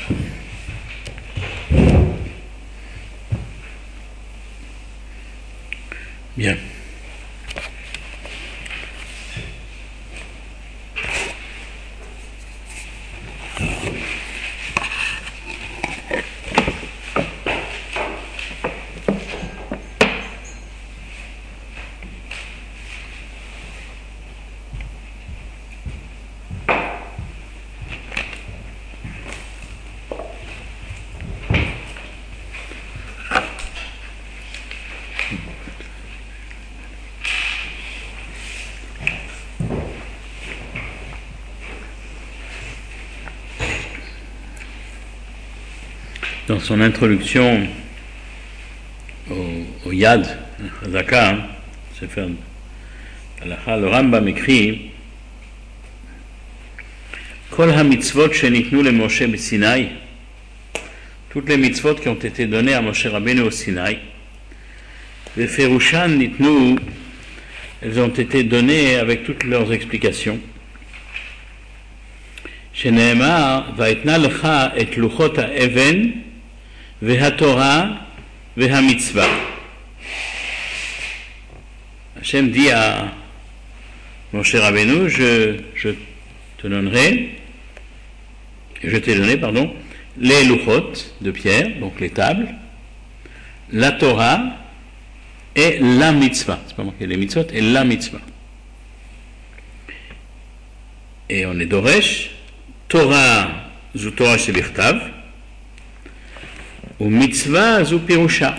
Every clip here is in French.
Bien. Dans son introduction au Yad, Chazaka, Sefer Halacha, le Rambam écrit Kol ha-mitzvot shenitnu le Moshe b'Sinaï, toutes les mitzvot qui ont été données à Moshe Rabbeinu au Sinaï, les Ferushan nitnu, elles ont été données avec toutes leurs explications. Sheneemar va'etna lecha et luchot ha'even Vehatorah, Vehamitzvah. Hachem dit à Moshe Rabbeinu, je t'ai donné, les luchot de pierre, donc les tables, la Torah et la mitzvah. C'est pas marqué les mitzvot et la mitzvah. Et on est doresh, Torah, zu Torah shebirtav, ou mitzvah zu pirusha.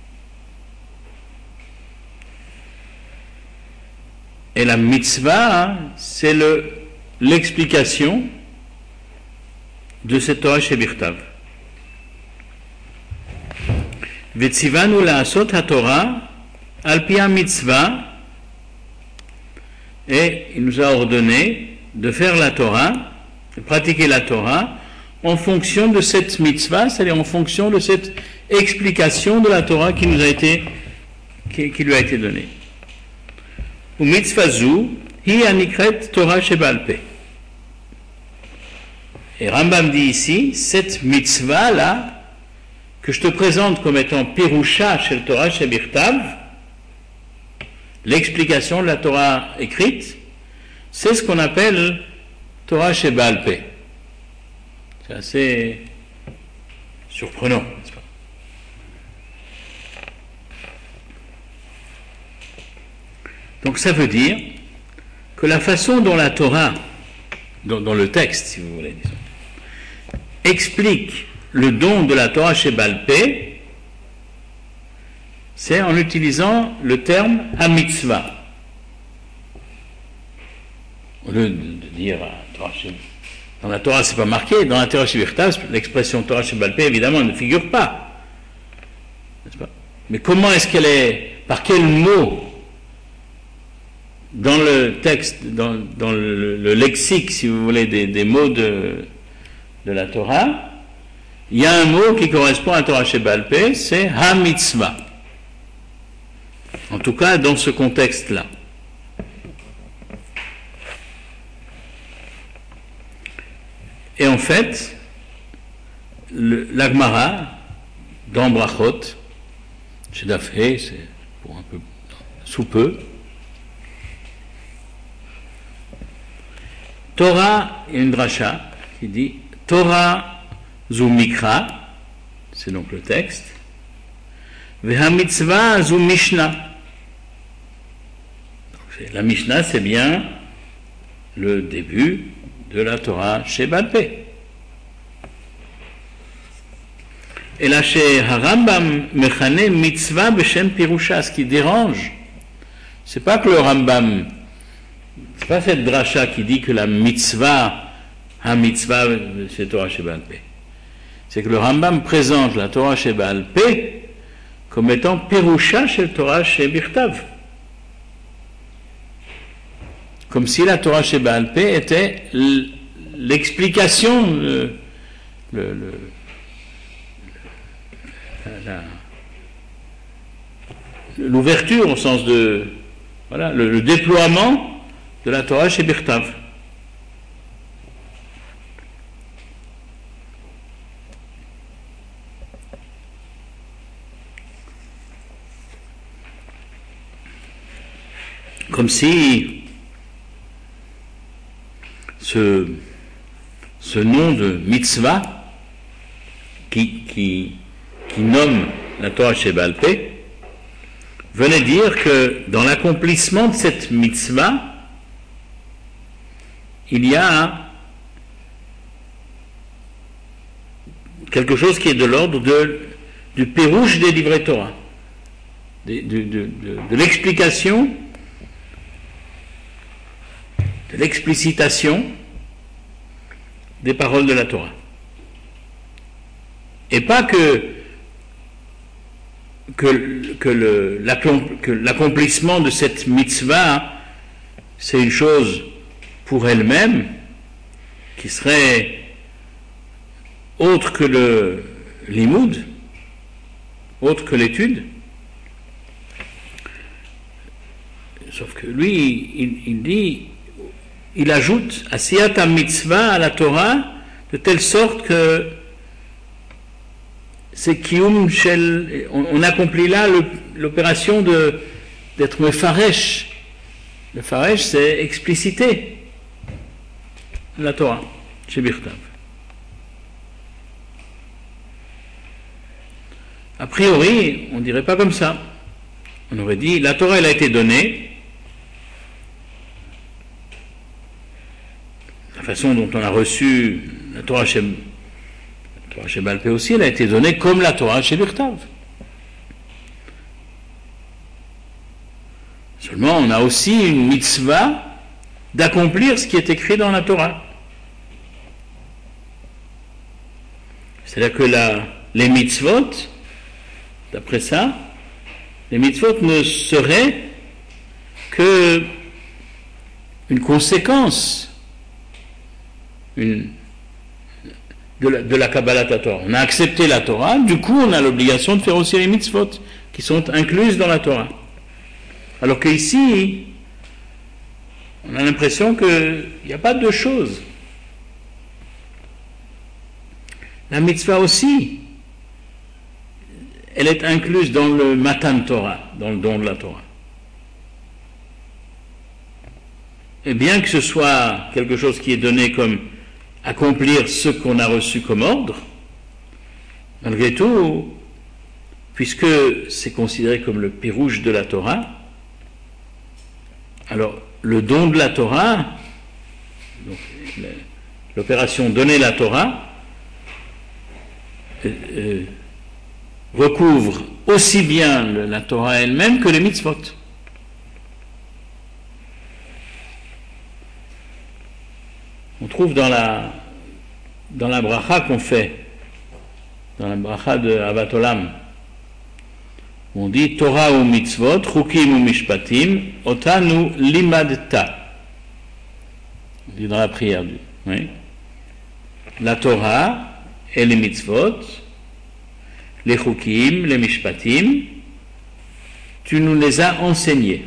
Et la mitzvah, c'est l'explication de cette Torah shebirtav. Vetzivanu la'asot ha-Torah al pi ha-mitzvah, et il nous a ordonné de faire la Torah, de pratiquer la Torah en fonction de cette mitzvah, c'est-à-dire en fonction de cette explication de la Torah qui lui a été donnée. Ou mitzvah zu, hi anikret Torah sheba'al peh. Et Rambam dit ici, cette mitzvah-là, que je te présente comme étant pirusha shel Torah shebirtav, l'explication de la Torah écrite, c'est ce qu'on appelle Torah sheba'al peh. C'est assez surprenant, n'est-ce pas? Donc ça veut dire que la façon dont la Torah, dans le texte, si vous voulez, disons, explique le don de la Torah chez Baal Peh, c'est en utilisant le terme ha-mitzvah. Au lieu de dire Torah chez dans la Torah, c'est pas marqué. Dans la Torah shebirtav, l'expression Torah sheba'al peh, évidemment, ne figure pas. N'est-ce pas? Mais comment est-ce qu'elle est, par quel mot, dans le texte, dans le lexique, si vous voulez, des mots de la Torah, il y a un mot qui correspond à Torah sheba'al peh, c'est ha-mitzvah. En tout cas, dans ce contexte-là. Et en fait, la Gemara, dans Brachot, chez Dafé, c'est pour un peu sous peu, Torah, il y a une dracha qui dit Torah zu mikra, c'est donc le texte, veha mitzvah zu mishnah. La mishnah, c'est bien le début de la Torah chez Baal Peh. Et là, chez Harambam, mechane mitzvah b'shem pirusha, ce qui dérange, c'est pas que le Rambam, c'est pas cette dracha qui dit que la mitzvah, ha-mitzvah, c'est Torah chez Baal Peh. C'est que le Rambam présente la Torah chez Baal Peh comme étant pirusha chez Torah chez Birtav. Comme si la Torah chez Baal Peh était l'explication, l'ouverture au sens de, voilà, le déploiement de la Torah chez Birtav. Comme si ce nom de mitzvah qui nomme la Torah Sheba'al Peh venait dire que dans l'accomplissement de cette mitzvah, il y a quelque chose qui est de l'ordre du pérouche des livrets Torah, de l'explication, de l'explicitation des paroles de la Torah. Et pas que l'accomplissement de cette mitzvah, c'est une chose pour elle-même, qui serait autre que le limoud, autre que l'étude. Sauf que lui, il dit, il ajoute asiyat ha-mitzvah à la Torah de telle sorte que c'est kiyum shel, on accomplit là l'opération d'être mefaresh. Le faresh, c'est expliciter la Torah, chez Birtav. A priori, on ne dirait pas comme ça. On aurait dit, la Torah, elle a été donnée, la façon dont on a reçu la Torah Sheba'al Peh aussi, elle a été donnée comme la Torah chez Birtav. Seulement, on a aussi une mitzvah d'accomplir ce qui est écrit dans la Torah. C'est-à-dire que les mitzvot, d'après ça, les mitzvot ne seraient que une conséquence de la Kabbalat Torah. On a accepté la Torah, du coup on a l'obligation de faire aussi les mitzvot qui sont incluses dans la Torah. Alors qu'ici, on a l'impression qu'il n'y a pas deux choses. La mitzvah aussi, elle est incluse dans le Matan Torah, dans le don de la Torah. Et bien que ce soit quelque chose qui est donné comme accomplir ce qu'on a reçu comme ordre, malgré tout, puisque c'est considéré comme le pérouche de la Torah, alors le don de la Torah, donc l'opération donner la Torah, recouvre aussi bien la Torah elle-même que les mitzvot. On trouve dans la bracha qu'on fait, dans la bracha de Avat Olam, on dit Torah ou mitzvot, chukim ou mishpatim, otanu limadta. On dit dans la prière, oui. La Torah et les mitzvot, les chukim, les mishpatim, tu nous les as enseignés.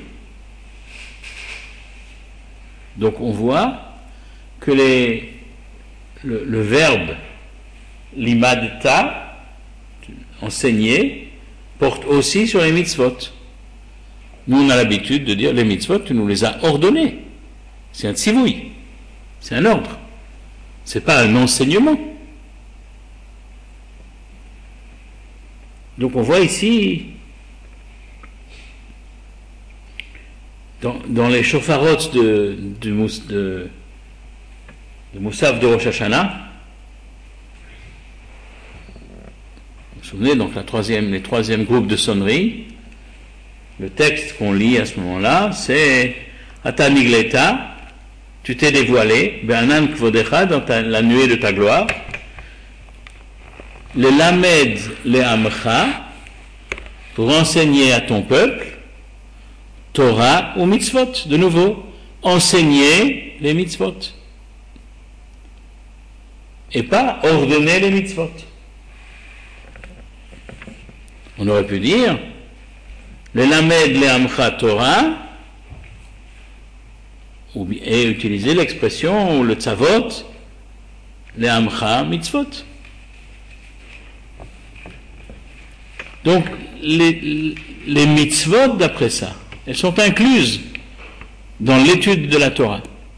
Donc on voit que le verbe limadta, enseigner, porte aussi sur les mitzvot. Nous on a l'habitude de dire les mitzvot, tu nous les as ordonnés. C'est un tzivouï, c'est un ordre, c'est pas un enseignement. Donc on voit ici, dans les shofarot de Moussaf de Rosh Hashanah, vous vous souvenez, donc les troisième groupe de sonnerie, le texte qu'on lit à ce moment-là, c'est Ata Nigleta, tu t'es dévoilé, Be'anan Kvodecha, dans la nuée de ta gloire, le Lamed le Amcha, pour enseigner à ton peuple, Torah ou mitzvot, de nouveau, enseigner les mitzvot. Et pas ordonner les mitzvot. On aurait pu dire, le Lamed le Amcha Torah, et utiliser l'expression ou le tzavot, le Amcha mitzvot. Donc, les mitzvot, d'après ça, elles sont incluses dans l'étude de la Torah.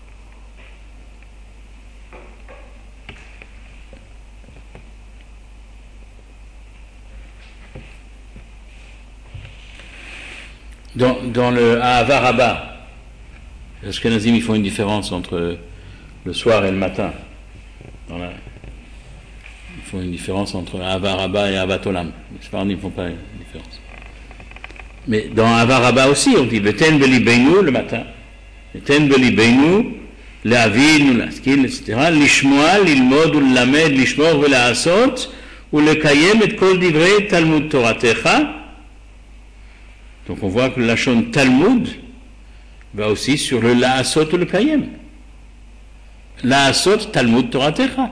Dans le Ahava Rabba, les Ashkenazim, ils font une différence entre le soir et le matin. Ils font une différence entre Ahava Rabba et Ahavat Olam. Les Sfaradim ne font pas une différence. Mais dans Ahava Rabba aussi, on dit Veten Beli Beinu le matin, Veten Beli Beinu, Le'avin, L'Askil, etc. Lishmoa, Lilmod, Lamed, Lishmor, Ve'la'asot, ou le Kayem et Kol Divrei Talmud Toratecha. Donc on voit que le Lachon Talmud va aussi sur le La'asot ou le Kayem. La'asot Talmud Toratecha.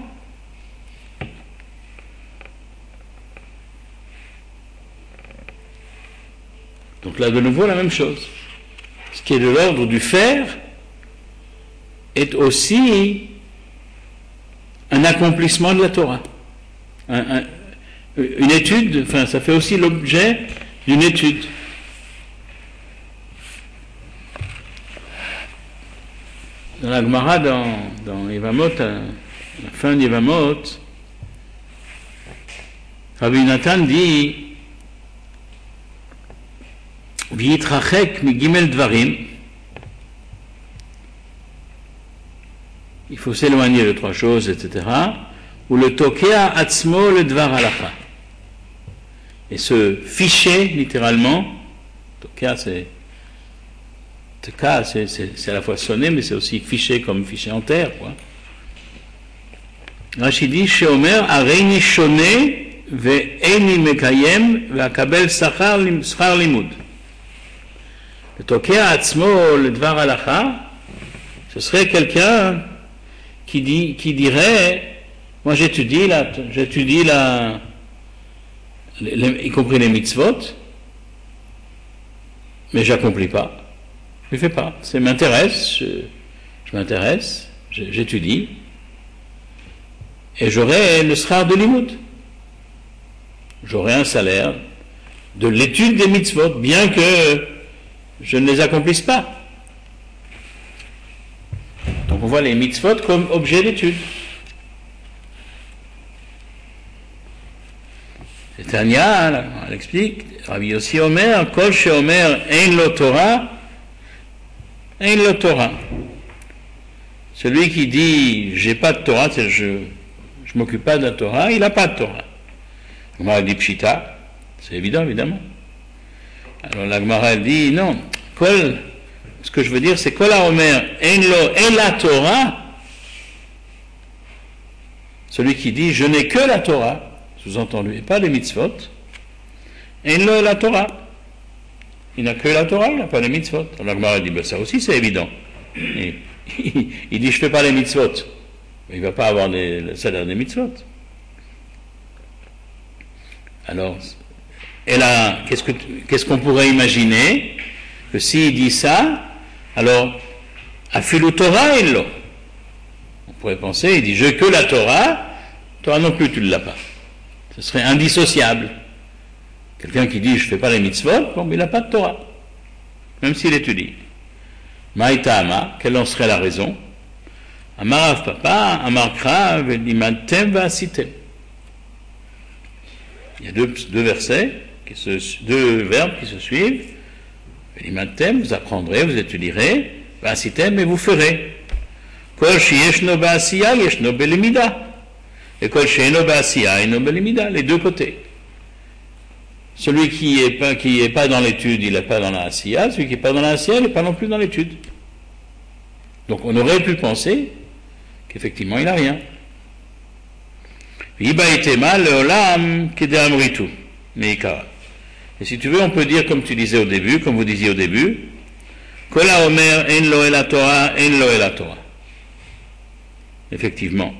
Donc là de nouveau la même chose. Ce qui est de l'ordre du faire est aussi un accomplissement de la Torah. Une étude, enfin ça fait aussi l'objet d'une étude. Dans la Gemara, dans Yevamot, à la fin d'Yevamot, Rabbi Nathan dit V'itrachek mi gimel dvarim, il faut s'éloigner de trois choses, etc. Ou le tokea atzmo le dvar halacha. Et se ficher, littéralement, tokea c'est c'est à la fois sonner, mais c'est aussi fiché comme fiché en terre, quoi. Rashi dit, Sheomer, Areini shone, ve'eni mekayem, ve'akabel schar limud. Le tokea atzmo, le dvar halacha, ce serait quelqu'un qui dirait, moi j'étudie y compris les mitzvot, mais j'accomplis pas. Je ne fais pas. Ça m'intéresse, je m'intéresse, j'étudie, et j'aurai le schar de limud. J'aurai un salaire de l'étude des mitzvot, bien que je ne les accomplisse pas. Donc on voit les mitzvot comme objet d'étude. C'est Tanya, elle explique, Rabbi Yossi Omer, Kol she'omer ein lo Torah, ein lo Torah. Celui qui dit j'ai pas de Torah, je m'occupe pas de la Torah, il n'a pas de Torah. La Gemara dit Pshita, c'est évident, évidemment. Alors la Gemara elle dit non, ce que je veux dire c'est Kol haomer ein lo et la Torah, celui qui dit je n'ai que la Torah, sous-entendu, et pas les mitzvot, ein lo et la Torah. Il n'a que la Torah, il n'a pas les mitzvot. Alors la Gemara dit ben, ça aussi c'est évident. Il dit je fais pas les mitzvot, mais il ne va pas avoir le salaire des mitzvot. Alors, et là, qu'est-ce qu'on pourrait imaginer que s'il dit ça, alors afilu Torah illo. On pourrait penser, il dit je que la Torah, toi non plus tu ne l'as pas. Ce serait indissociable. Quelqu'un qui dit je ne fais pas les mitzvot, bon, mais il n'a pas de Torah, même s'il étudie. Maïtama, quelle en serait la raison? Amarav papa, amarkra, velimantem vasitem. Il y a deux versets, deux verbes qui se suivent. Velimantem, vous apprendrez, vous étudierez, vasitem, et vous ferez. Kol sheyeshno ba'asiya, yeshno belimida. Et kol sheyeno ba'asiya, yeshno belimida. Les deux côtés. Celui qui est pas dans l'étude, il n'est pas dans la asiya. Celui qui n'est pas dans la asiya, il n'est pas non plus dans l'étude. Donc on aurait pu penser qu'effectivement il n'a rien. Et si tu veux, on peut dire comme tu disais au début, comme vous disiez au début, Kola Omer en lo el Torah, en lo el Torah. Effectivement.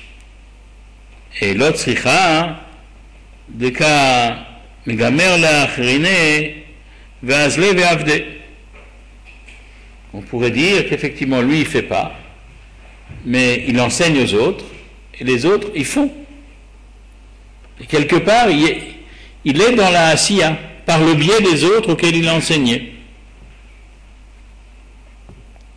Et l'autre tzricha, de ka megamer la'achrine ve'azle ve'avde. On pourrait dire qu'effectivement lui il ne fait pas, mais il enseigne aux autres, et les autres ils font. Et quelque part il est dans la asiya, par le biais des autres auxquels il a enseigné.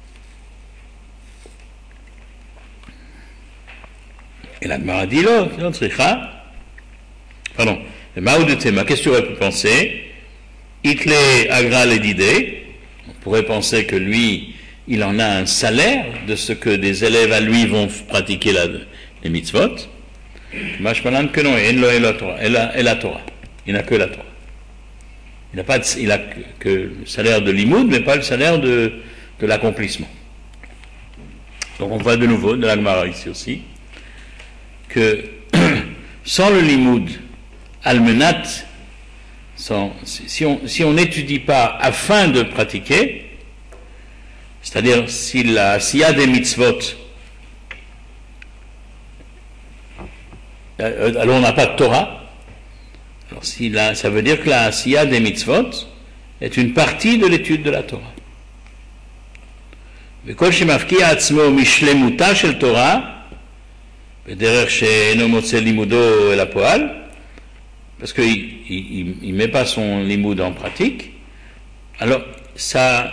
Et la Gemara dit l'autre, pardon, le Mao de Tema, qu'est-ce que tu aurais pu penser? Itle agra l'idée, on pourrait penser que lui, il en a un salaire de ce que des élèves à lui vont pratiquer les mitzvot. Mashmalan que non, et la Torah. Il n'a que la Torah. Il a que le salaire de l'imoud, mais pas le salaire de l'accomplissement. Donc on voit de nouveau, de la Gemara ici aussi, que sans le limoud, almenat, si on n'étudie pas afin de pratiquer, c'est-à-dire s'il y a des mitzvot, alors on n'a pas de Torah, alors ça veut dire que la asiya des mitzvot est une partie de l'étude de la Torah. וכל שמפקיע עצמו משלמותה של תורה, בדרך שאינו מוצא לימודו אל הפועל, parce qu'il ne met pas son limoud en pratique, alors ça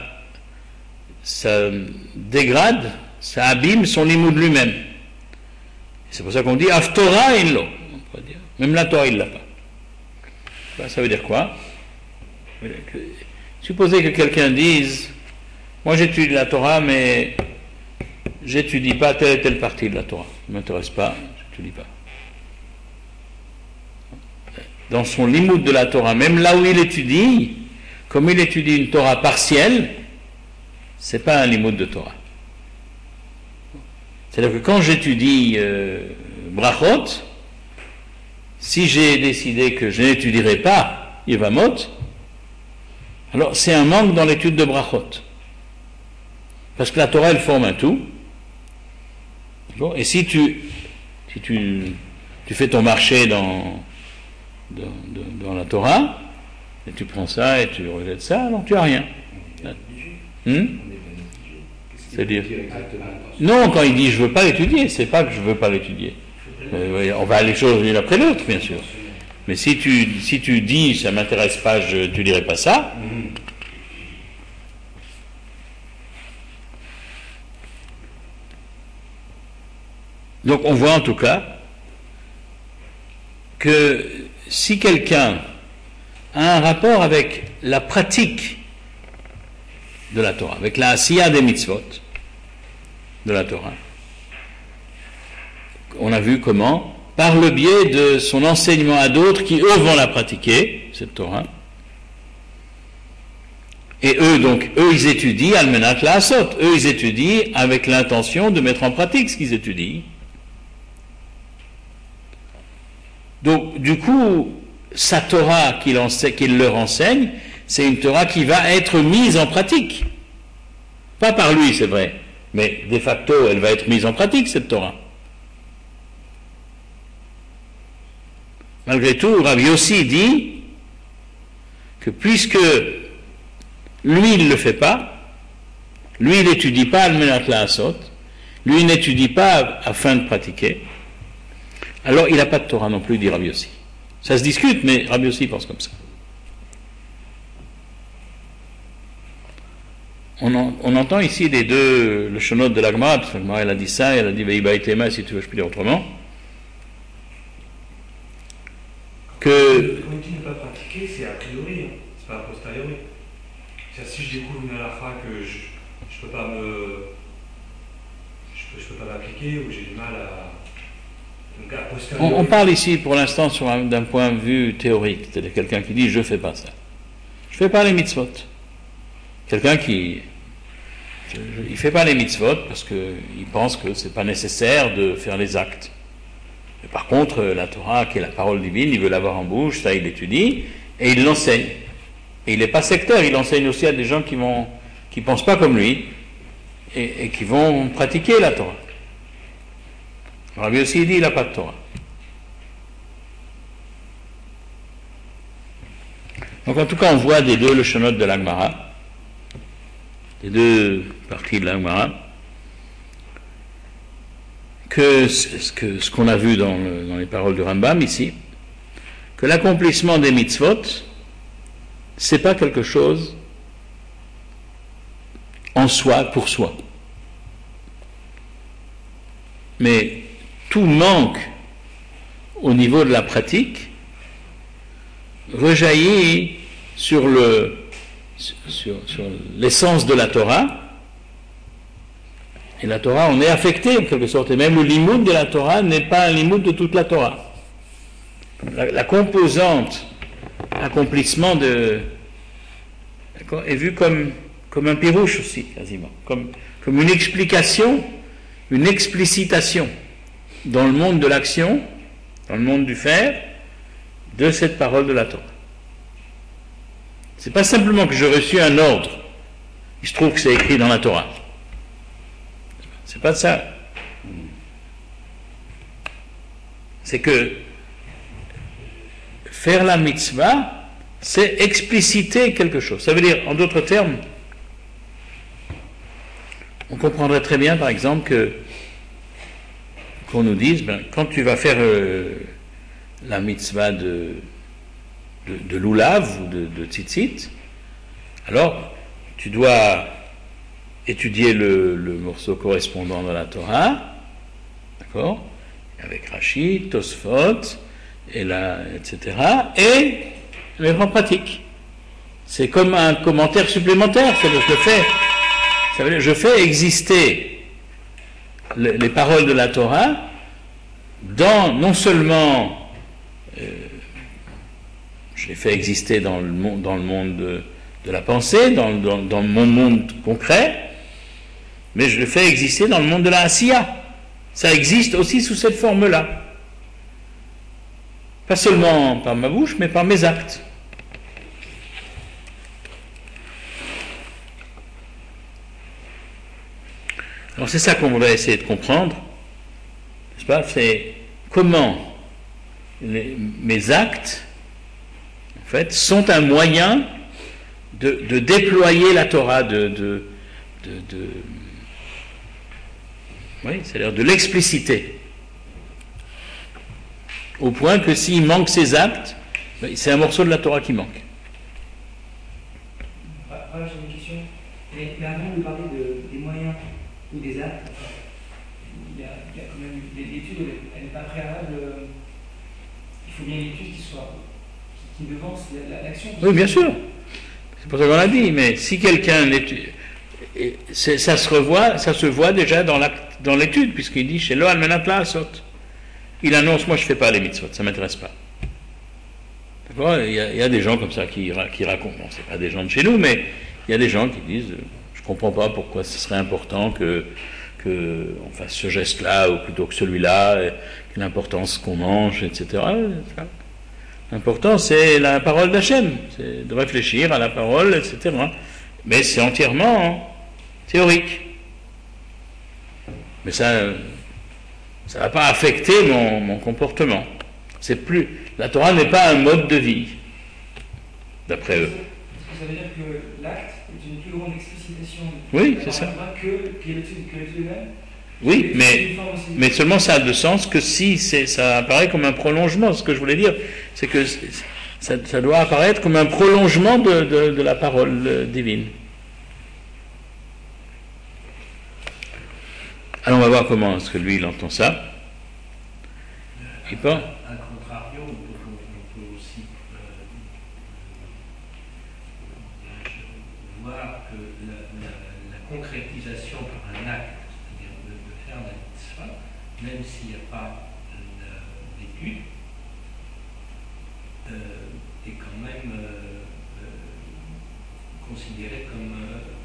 dégrade, ça abîme son limoud lui-même. C'est pour ça qu'on dit af Torah in lo, même la Torah il l'a pas. Ça veut dire quoi? Supposez que quelqu'un dise moi j'étudie la Torah mais j'étudie pas telle et telle partie de la Torah, ça ne m'intéresse pas, j'étudie pas. Dans son limoud de la Torah, même là où il étudie, comme il étudie une Torah partielle, c'est pas un limoud de Torah. C'est-à-dire que quand j'étudie brachot, si j'ai décidé que je n'étudierai pas Yevamot, alors c'est un manque dans l'étude de brachot. Parce que la Torah, elle forme un tout. Et si tu fais ton marché dans la Torah, et tu prends ça et tu rejettes ça, alors tu n'as rien. C'est-à-dire non, quand il dit je ne veux pas l'étudier, c'est pas que je ne veux pas l'étudier. On va aller choses l'une après l'autre, bien sûr. Mais si tu dis ça ne m'intéresse pas, tu ne dirais pas ça. Donc on voit en tout cas que si quelqu'un a un rapport avec la pratique de la Torah, avec la asiya des mitzvot de la Torah, on a vu comment, par le biais de son enseignement à d'autres qui eux vont la pratiquer, cette Torah, et eux ils étudient almenat la asot, eux ils étudient avec l'intention de mettre en pratique ce qu'ils étudient. Donc, du coup, sa Torah qu'il leur enseigne, c'est une Torah qui va être mise en pratique. Pas par lui, c'est vrai, mais de facto, elle va être mise en pratique, cette Torah. Malgré tout, Rav Yossi dit que puisque lui, il ne le fait pas, lui, il n'étudie pas Almenat La'asot, lui, il n'étudie pas afin de pratiquer, alors il n'a pas de Torah non plus, dit Rav Yossi. Ça se discute, mais Rav Yossi pense comme ça. On entend ici les deux, le shonot de la Gemara, parce que la Gemara elle a dit ça, elle a dit Veiba Itema, si tu veux, je peux dire autrement. Que. Quand il dit ne pas pratiquer, c'est a priori, c'est pas a posteriori. C'est-à-dire, si je découvre une halakha que je peux pas m'appliquer ou j'ai du mal à. Donc a posteriori. On parle ici pour l'instant d'un point de vue théorique, c'est-à-dire quelqu'un qui dit je fais pas ça. Je fais pas les mitzvot. Quelqu'un qui il fait pas les mitzvot parce qu'il pense que c'est pas nécessaire de faire les actes. Mais par contre, la Torah, qui est la parole divine, il veut l'avoir en bouche, ça il l'étudie, et il l'enseigne. Et il n'est pas sectaire, il enseigne aussi à des gens qui pensent pas comme lui, et qui vont pratiquer la Torah. Rabbi aussi dit, il n'a pas de Torah. Donc en tout cas, on voit des deux le shonot de la Gemara, des deux parties de la Gemara, que ce qu'on a vu dans les paroles de Rambam ici, que l'accomplissement des mitzvot, c'est pas quelque chose en soi, pour soi. Mais tout manque au niveau de la pratique rejaillit sur l'essence de la Torah. Et la Torah, on est affecté en quelque sorte. Et même le limoud de la Torah n'est pas un limoud de toute la Torah. La composante accomplissement est vue comme un pirouche aussi, quasiment. Comme une explication, une explicitation dans le monde de l'action, dans le monde du faire, de cette parole de la Torah. C'est pas simplement que j'ai reçu un ordre, il se trouve que c'est écrit dans la Torah. C'est pas ça. C'est que faire la mitzvah, c'est expliciter quelque chose. Ça veut dire, en d'autres termes, on comprendrait très bien, par exemple, qu'on nous dise, quand tu vas faire la mitzvah de l'oulav ou de tzitzit, alors tu dois étudier le morceau correspondant dans la Torah, d'accord, avec Rashi, Tosfot, etc., et le mettre en pratique. C'est comme un commentaire supplémentaire, c'est-à-dire je fais exister les paroles de la Torah dans, non seulement je les fais exister dans le monde de la pensée, dans mon monde concret, mais je les fais exister dans le monde de la asiya. Ça existe aussi sous cette forme-là. Pas seulement par ma bouche, mais par mes actes. Alors c'est ça qu'on voudrait essayer de comprendre, n'est-ce pas? C'est comment mes actes, en fait, sont un moyen de déployer la Torah, oui, c'est-à-dire de l'expliciter. Au point que s'il manque ces actes, c'est un morceau de la Torah qui manque. Voilà, j'ai une question. Mais avant de parler des moyens ou des actes, il y a quand même l'étude, elle n'est pas préalable. Il faut bien une étude qui devance l'action. Oui, bien sûr. C'est pour ça qu'on l'a dit. Mais si quelqu'un ça se voit déjà dans l'étude, puisqu'il dit chez Loal Menat La'asot. Il annonce, moi je ne fais pas les mitzvot, ça ne m'intéresse pas. D'accord? Il y a des gens comme ça qui racontent, bon, ce n'est pas des gens de chez nous, mais il y a des gens qui disent, je ne comprends pas pourquoi ce serait important qu'on fasse ce geste-là, ou plutôt que celui-là, l'importance qu'on mange, etc. L'important, c'est la parole d'Hachem, c'est de réfléchir à la parole, etc. Mais c'est entièrement théorique. Mais ça ne va pas affecter mon comportement. La Torah n'est pas un mode de vie, d'après eux. Est-ce que ça veut dire que l'acte est une plus grande explicitation oui, c'est ça. Que l'étude même? Oui, mais seulement ça a de sens que si ça apparaît comme un prolongement. Ce que je voulais dire, c'est que ça doit apparaître comme un prolongement de la parole divine. Alors on va voir comment est-ce que lui il entend ça. Il peut. A contrario, on peut aussi voir que la concrétisation par un acte, c'est-à-dire de faire la mitzvah, même s'il n'y a pas d'étude, est quand même considérée comme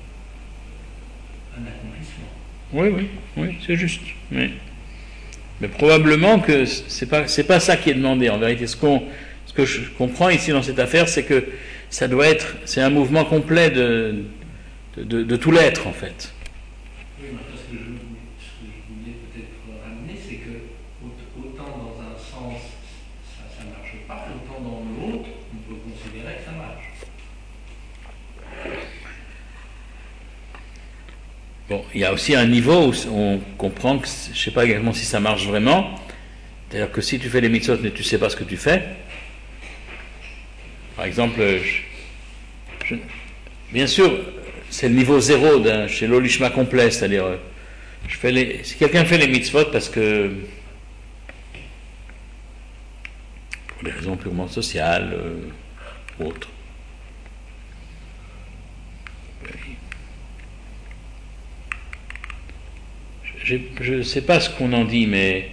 un accomplissement. Oui, c'est juste. Mais probablement que c'est pas ça qui est demandé. En vérité, ce que je comprends ici dans cette affaire, c'est que c'est un mouvement complet de tout l'être, en fait. Oui, mais ce que je voulais peut-être ramener, c'est que autant dans un sens ça ne marche pas, autant dans l'autre, on peut considérer que ça marche. Bon, il y a aussi un niveau où on comprend que, je ne sais pas exactement si ça marche vraiment, c'est-à-dire que si tu fais les mitzvot mais tu ne sais pas ce que tu fais, par exemple, bien sûr, c'est le niveau 0 chez l'olishma complet, c'est-à-dire, si quelqu'un fait les mitzvot parce que pour des raisons purement sociales ou autres. Je ne sais pas ce qu'on en dit, mais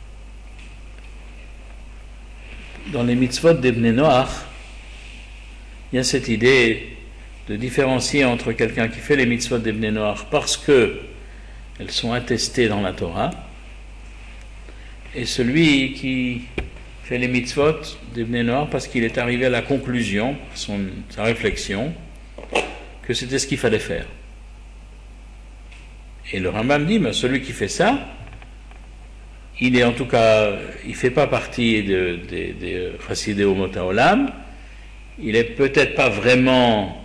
dans les mitzvot des Bnei Noach, il y a cette idée de différencier entre quelqu'un qui fait les mitzvot des Bnei Noach parce qu'elles sont attestées dans la Torah, et celui qui fait les mitzvot des Bnei Noach parce qu'il est arrivé à la conclusion, sa réflexion, que c'était ce qu'il fallait faire. Et le Rambam dit, mais celui qui fait ça, il est en tout cas, il ne fait pas partie des Chassidei Umot Haolam, il n'est peut-être pas vraiment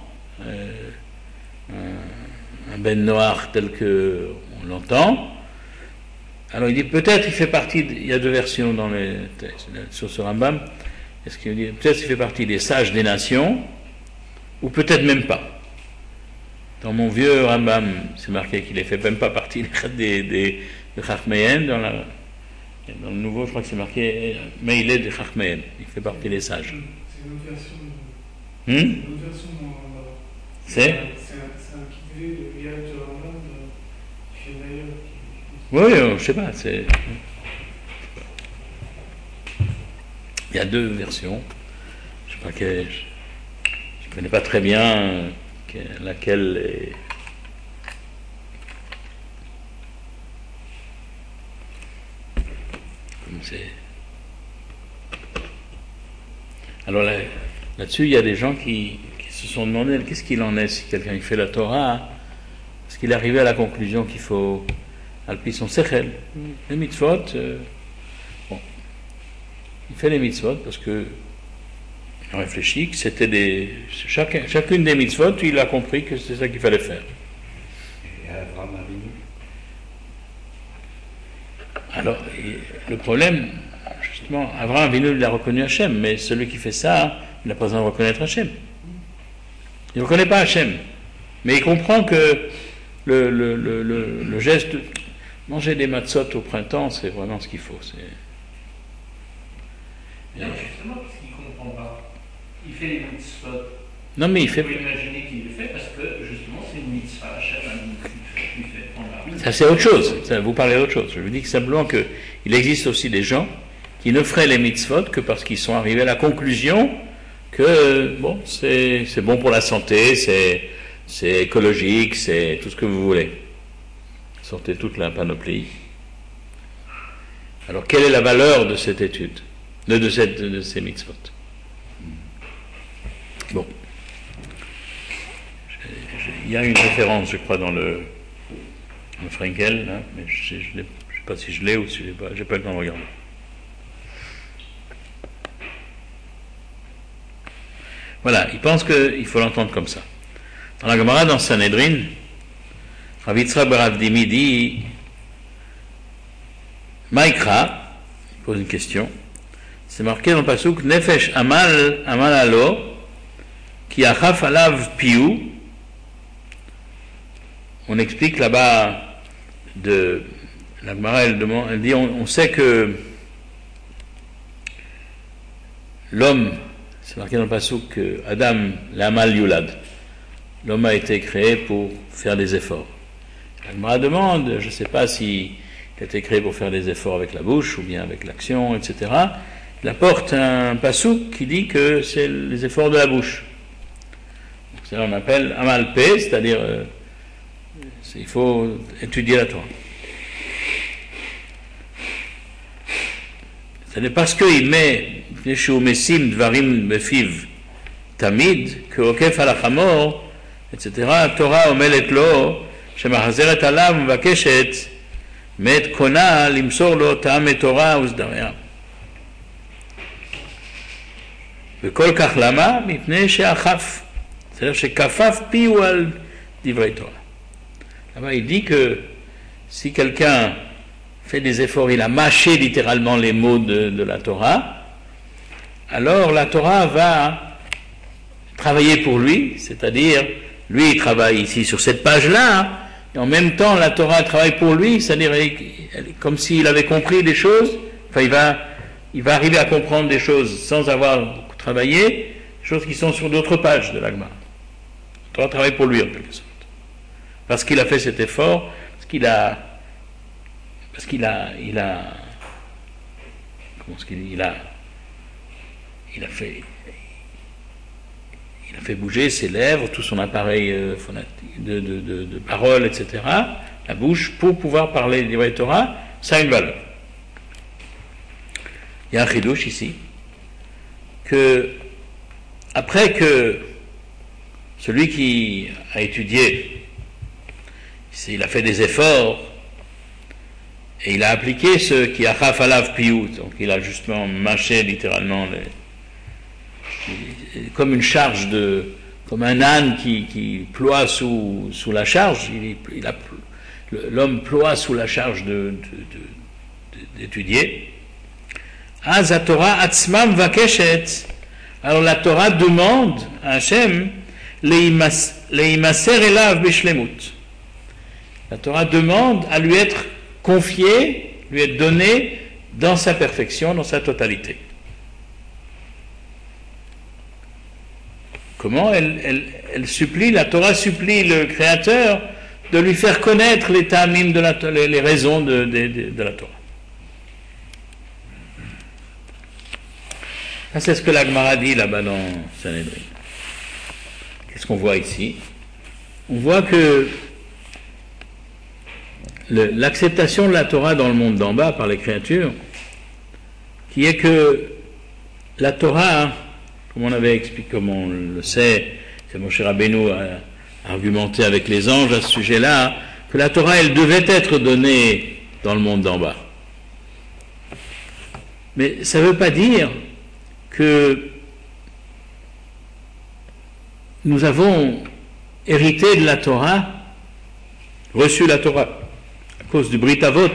un Ben Noach tel qu'on l'entend. Alors il dit, peut-être il fait partie, il y a deux versions dans les textes, sur ce Rambam, est-ce qu'il dit, peut-être il fait partie des sages des nations, ou peut-être même pas. Dans mon vieux Rambam, c'est marqué qu'il ne fait même pas partie des Chachmeyen. Dans le nouveau, je crois que c'est marqué mais il est des Chachmeyen. Il fait partie des sages. C'est une autre version. C'est une autre version c'est un kivé de Yad de Rambam qui fait d'ailleurs. Oui, je ne sais pas. Il y a deux versions. Je ne sais pas quelle. Je ne connais pas très bien laquelle est. Comme c'est. Alors là-dessus, il y a des gens qui se sont demandé qu'est-ce qu'il en est si quelqu'un fait la Torah, parce qu'il est arrivé à la conclusion qu'il faut alpi son sechel. Les mitzvot, bon, il fait les mitzvot parce que il réfléchit que c'était chacune des mitzvot, il a compris que c'est ça qu'il fallait faire. Et Avraham Avinu. Alors, le problème, justement, Avraham Avinu, il a reconnu Hachem, mais celui qui fait ça, il n'a pas besoin de reconnaître Hachem. Il ne reconnaît pas Hachem, mais il comprend que le geste de manger des matzot au printemps, c'est vraiment ce qu'il faut. Non, justement, parce qu'il ne comprend pas. Il fait les mitzvot. Non, mais il fait. Il faut imaginer qu'il le fait parce que, justement, c'est une mitzvah. Hachem a dit qu'il fait. Ça, c'est autre chose. Ça, vous parlez d'autre chose. Je vous dis simplement qu'il existe aussi des gens qui ne feraient les mitzvot que parce qu'ils sont arrivés à la conclusion que, bon, c'est bon pour la santé, c'est écologique, c'est tout ce que vous voulez. Sortez toute la panoplie. Alors, quelle est la valeur de cette étude, de ces mitzvot? Bon. Il y a une référence, je crois, dans le Frenkel, hein, mais je ne sais pas si je l'ai ou si je l'ai pas. J'ai pas le temps de regarder. Voilà, il pense qu'il faut l'entendre comme ça. Dans la Gemara, dans Sanhedrin, Rav Yitzchak bar Avdimi dit Maïkra, il pose une question, c'est marqué dans le pasuk Nefesh amal alo ki achaf alav piou. On explique là-bas la Gemara, elle dit on sait que l'homme, c'est marqué dans le pasuk que Adam l'amal yulad, l'homme a été créé pour faire des efforts. La Gemara demande, je ne sais pas s'il a été créé pour faire des efforts avec la bouche ou bien avec l'action, etc. Il apporte un pasuk qui dit que c'est les efforts de la bouche. Donc, ça on appelle amal pe, c'est-à-dire il faut étudier la Torah. C'est parce qu'il met שהוא משים דברים בפיו תמיד, כעוקף על החמור, etc. התורה עומדת לו, שמחזרת עליו ומבקשת מאת קונה למסור לו טעמי תורה וסדריה. וכל כך למה? מפני שאכף. c'est-à-dire שכפף פיו על דברי תורה. Là-bas, il dit que si quelqu'un fait des efforts, il a mâché littéralement les mots de la Torah, alors la Torah va travailler pour lui, c'est-à-dire, lui il travaille ici sur cette page-là, et en même temps la Torah travaille pour lui, c'est-à-dire comme s'il avait compris des choses, enfin il va il va arriver à comprendre des choses sans avoir beaucoup travaillé, des choses qui sont sur d'autres pages de la Gemara. On doit travailler pour lui en quelque sorte. Parce qu'il a fait cet effort, parce qu'il a fait bouger ses lèvres, tout son appareil de parole, etc., la bouche, pour pouvoir parler du Torah, ça a une valeur. Il y a un chidouche ici, que après que celui qui a étudié, il a fait des efforts, et il a appliqué ce qui a chafalav piyut, donc il a justement mâché littéralement comme une charge comme un âne qui ploie sous la charge, l'homme ploie sous la charge d'étudier. Az Torah atzmam vakeshet. Alors la Torah demande à Hachem leimaser elav bishlemut. La Torah demande à lui être confiée, lui être donnée dans sa perfection, dans sa totalité. Comment elle supplie, la Torah supplie le Créateur de lui faire connaître les ta'amim les raisons de la Torah. Ça, c'est ce que la Gemara dit là-bas dans Sanhedrin. Qu'est-ce qu'on voit ici? On voit que l'acceptation de la Torah dans le monde d'en bas par les créatures, qui est que la Torah, comme on avait expliqué, comme on le sait, c'est Moshe Rabbeinu a argumenté avec les anges à ce sujet-là, que la Torah, elle devait être donnée dans le monde d'en bas. Mais ça ne veut pas dire que nous avons hérité de la Torah, reçu la Torah, à cause du Brit Avot,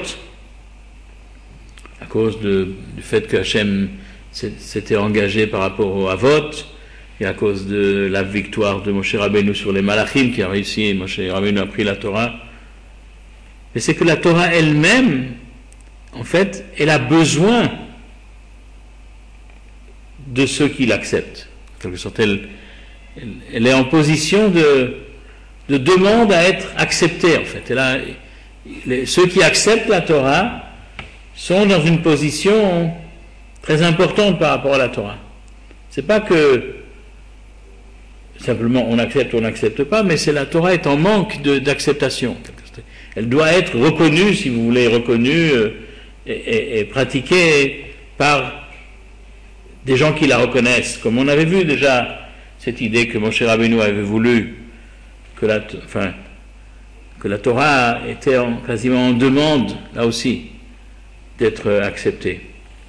à cause du fait que Hachem s'était engagé par rapport au Avot, et à cause de la victoire de Moshe Rabbeinu sur les Malachim, qui a réussi, Moshe Rabbeinu a pris la Torah. Mais c'est que la Torah elle-même, en fait, elle a besoin de ceux qui l'acceptent. En quelque sorte, elle est en position de demande à être acceptée, en fait. Ceux qui acceptent la Torah sont dans une position très importante par rapport à la Torah. C'est pas que simplement on accepte ou on n'accepte pas, mais c'est la Torah est en manque d'acceptation. Elle doit être reconnue, si vous voulez, reconnue et pratiquée par des gens qui la reconnaissent. Comme on avait vu déjà cette idée que Moshe Rabbeinu avait voulu que la Torah était quasiment en demande, là aussi, d'être acceptée.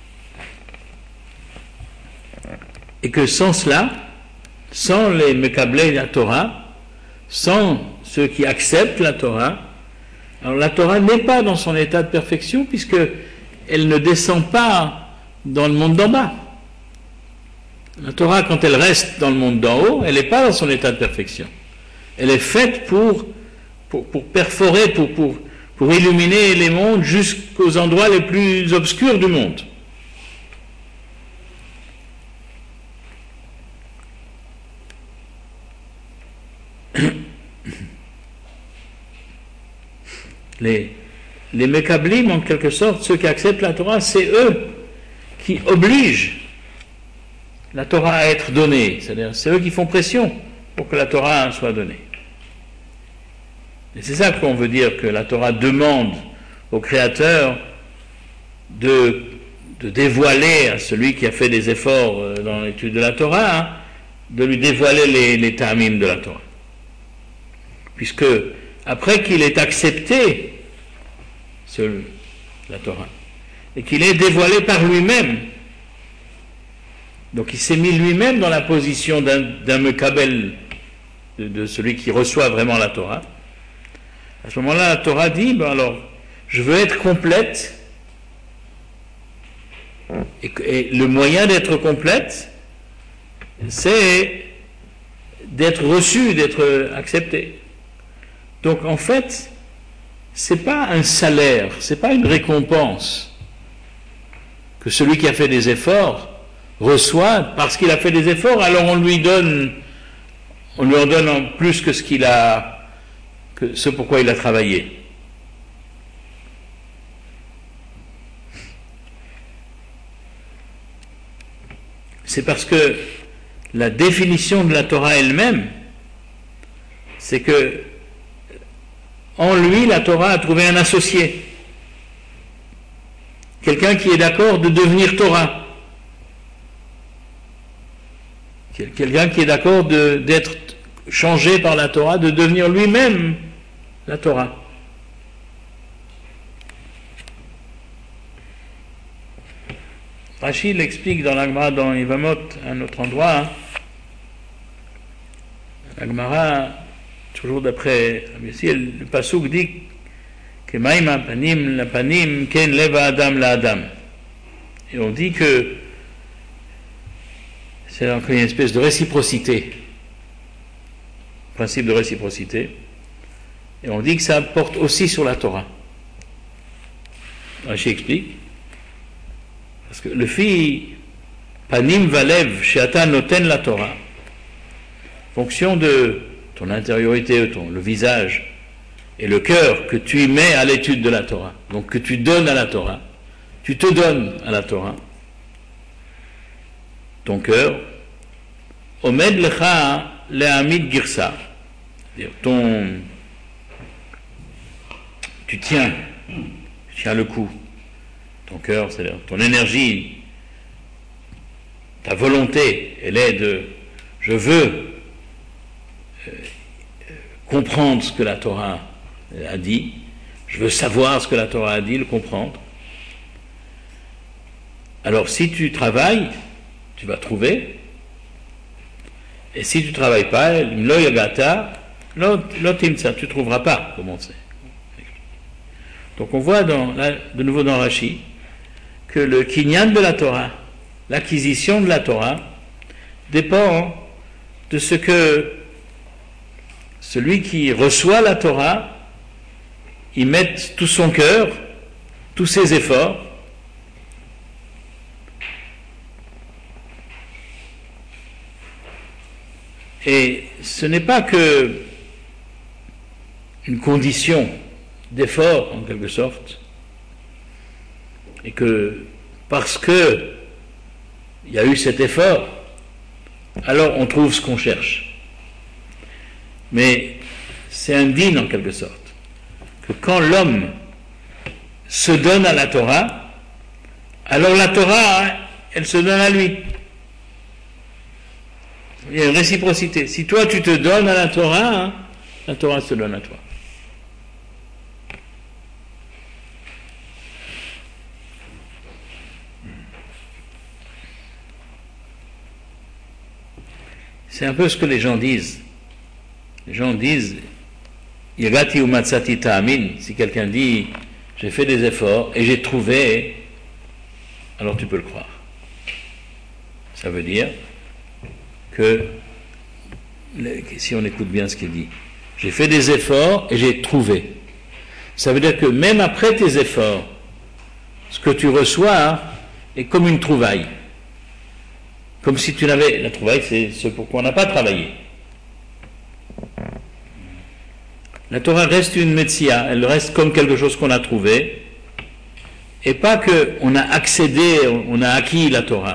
Et que sans cela, sans les Mekablei la Torah, sans ceux qui acceptent la Torah, alors la Torah n'est pas dans son état de perfection puisque elle ne descend pas dans le monde d'en bas. La Torah, quand elle reste dans le monde d'en haut, elle n'est pas dans son état de perfection. Elle est faite pour perforer, pour illuminer les mondes jusqu'aux endroits les plus obscurs du monde. Les Mekablim, en quelque sorte, ceux qui acceptent la Torah, c'est eux qui obligent la Torah à être donnée. C'est-à-dire, c'est eux qui font pression pour que la Torah soit donnée. Et c'est ça qu'on veut dire que la Torah demande au Créateur de dévoiler à celui qui a fait des efforts dans l'étude de la Torah, de lui dévoiler les ta'amim de la Torah. Puisque, après qu'il ait accepté la Torah, et qu'il ait dévoilé par lui-même, donc il s'est mis lui-même dans la position d'un mekabel, de celui qui reçoit vraiment la Torah. À ce moment-là, la Torah dit, alors, je veux être complète, et le moyen d'être complète, c'est d'être reçu, d'être accepté. Donc en fait, c'est pas un salaire, c'est pas une récompense que celui qui a fait des efforts reçoit parce qu'il a fait des efforts, alors on lui en donne en plus que ce pourquoi il a travaillé. C'est parce que la définition de la Torah elle-même, c'est que en lui, la Torah a trouvé un associé. Quelqu'un qui est d'accord de devenir Torah. Quelqu'un qui est d'accord d'être changé par la Torah, de devenir lui-même la Torah. Rashi l'explique dans l'Agmara, dans Yevamot, à un autre endroit. L'Agmara, toujours d'après Rabbi, le Pasuk dit que Maïma panim la panim ken leva adam la adam. Et on dit que c'est encore une espèce de réciprocité, principe de réciprocité. Et on dit que ça porte aussi sur la Torah. Rashi explique. Parce que le fi panim valev sheata noten la Torah, fonction de ton intériorité, le visage et le cœur que tu y mets à l'étude de la Torah, donc que tu donnes à la Torah, tu te donnes à la Torah, ton cœur, omed lecha lehamid girsa, c'est-à-dire tu tiens le coup. Ton cœur, c'est-à-dire ton énergie, ta volonté, elle est je veux comprendre ce que la Torah a dit, je veux savoir ce que la Torah a dit, le comprendre. Alors si tu travailles, tu vas trouver, et si tu ne travailles pas, tu ne trouveras pas comment c'est. Donc on voit de nouveau dans Rashi que le kinyan de la Torah, l'acquisition de la Torah, dépend de ce que celui qui reçoit la Torah y mette tout son cœur, tous ses efforts, et ce n'est pas que une condition d'effort en quelque sorte, et que parce que il y a eu cet effort, alors on trouve ce qu'on cherche. Mais c'est un din en quelque sorte, que quand l'homme se donne à la Torah, alors la Torah, elle se donne à lui. Il y a une réciprocité. Si toi tu te donnes à la Torah se donne à toi. C'est un peu ce que les gens disent. Les gens disent Yagati ou Matsati Ta'amin. Si quelqu'un dit j'ai fait des efforts et j'ai trouvé, alors tu peux le croire. Ça veut dire que, si on écoute bien ce qu'il dit, j'ai fait des efforts et j'ai trouvé. Ça veut dire que même après tes efforts, ce que tu reçois est comme une trouvaille. Comme si tu n'avais... La trouvaille, c'est ce pourquoi on n'a pas travaillé. La Torah reste une metsia, elle reste comme quelque chose qu'on a trouvé, et pas qu'on a accédé, on a acquis la Torah.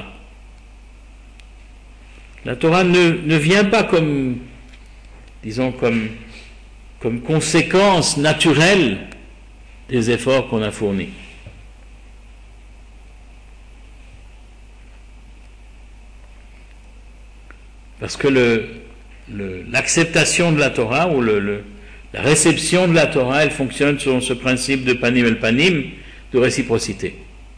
La Torah ne vient pas comme, disons, comme conséquence naturelle des efforts qu'on a fournis. Parce que l'acceptation de la Torah ou la réception de la Torah, elle fonctionne selon ce principe de panim el panim, de réciprocité.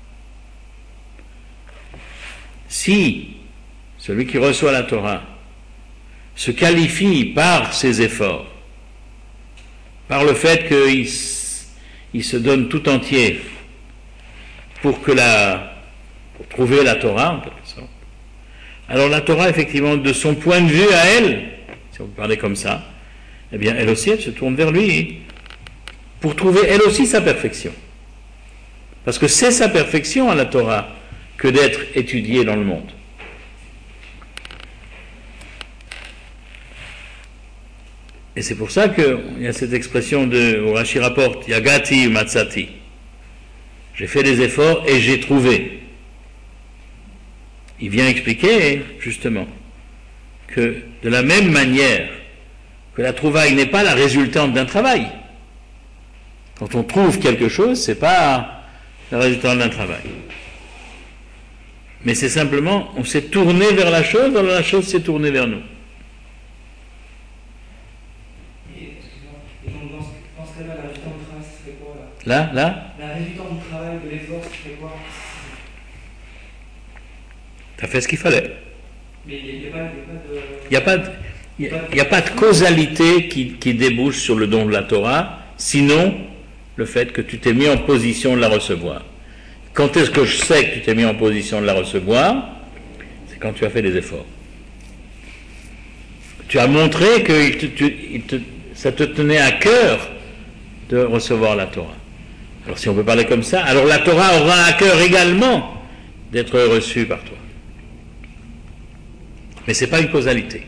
Si celui qui reçoit la Torah se qualifie par ses efforts, par le fait qu'il se donne tout entier pour trouver la Torah, en quelque sorte, alors la Torah, effectivement, de son point de vue à elle, si on peut parler comme ça, eh bien, elle aussi, elle se tourne vers lui pour trouver, elle aussi, sa perfection. Parce que c'est sa perfection à la Torah que d'être étudié dans le monde. Et c'est pour ça qu'il y a cette expression où Rashi rapporte Yagati Matsati. J'ai fait des efforts et j'ai trouvé. Il vient expliquer justement que de la même manière que la trouvaille n'est pas la résultante d'un travail. Quand on trouve quelque chose, c'est pas la résultante d'un travail. Mais c'est simplement, on s'est tourné vers la chose, alors la chose s'est tournée vers nous. Et donc dans ce cas-là, la résultante du travail, ce serait quoi là? La résultante du travail, de l'effort, ce serait quoi? T'as fait ce qu'il fallait. Mais il n'y a pas de... Il n'y a pas de causalité qui débouche sur le don de la Torah, sinon le fait que tu t'es mis en position de la recevoir. Quand est-ce que je sais que tu t'es mis en position de la recevoir? C'est quand tu as fait des efforts. Tu as montré que ça te tenait à cœur de recevoir la Torah. Alors si on peut parler comme ça, alors la Torah aura à cœur également d'être reçue par toi. Mais ce n'est pas une causalité.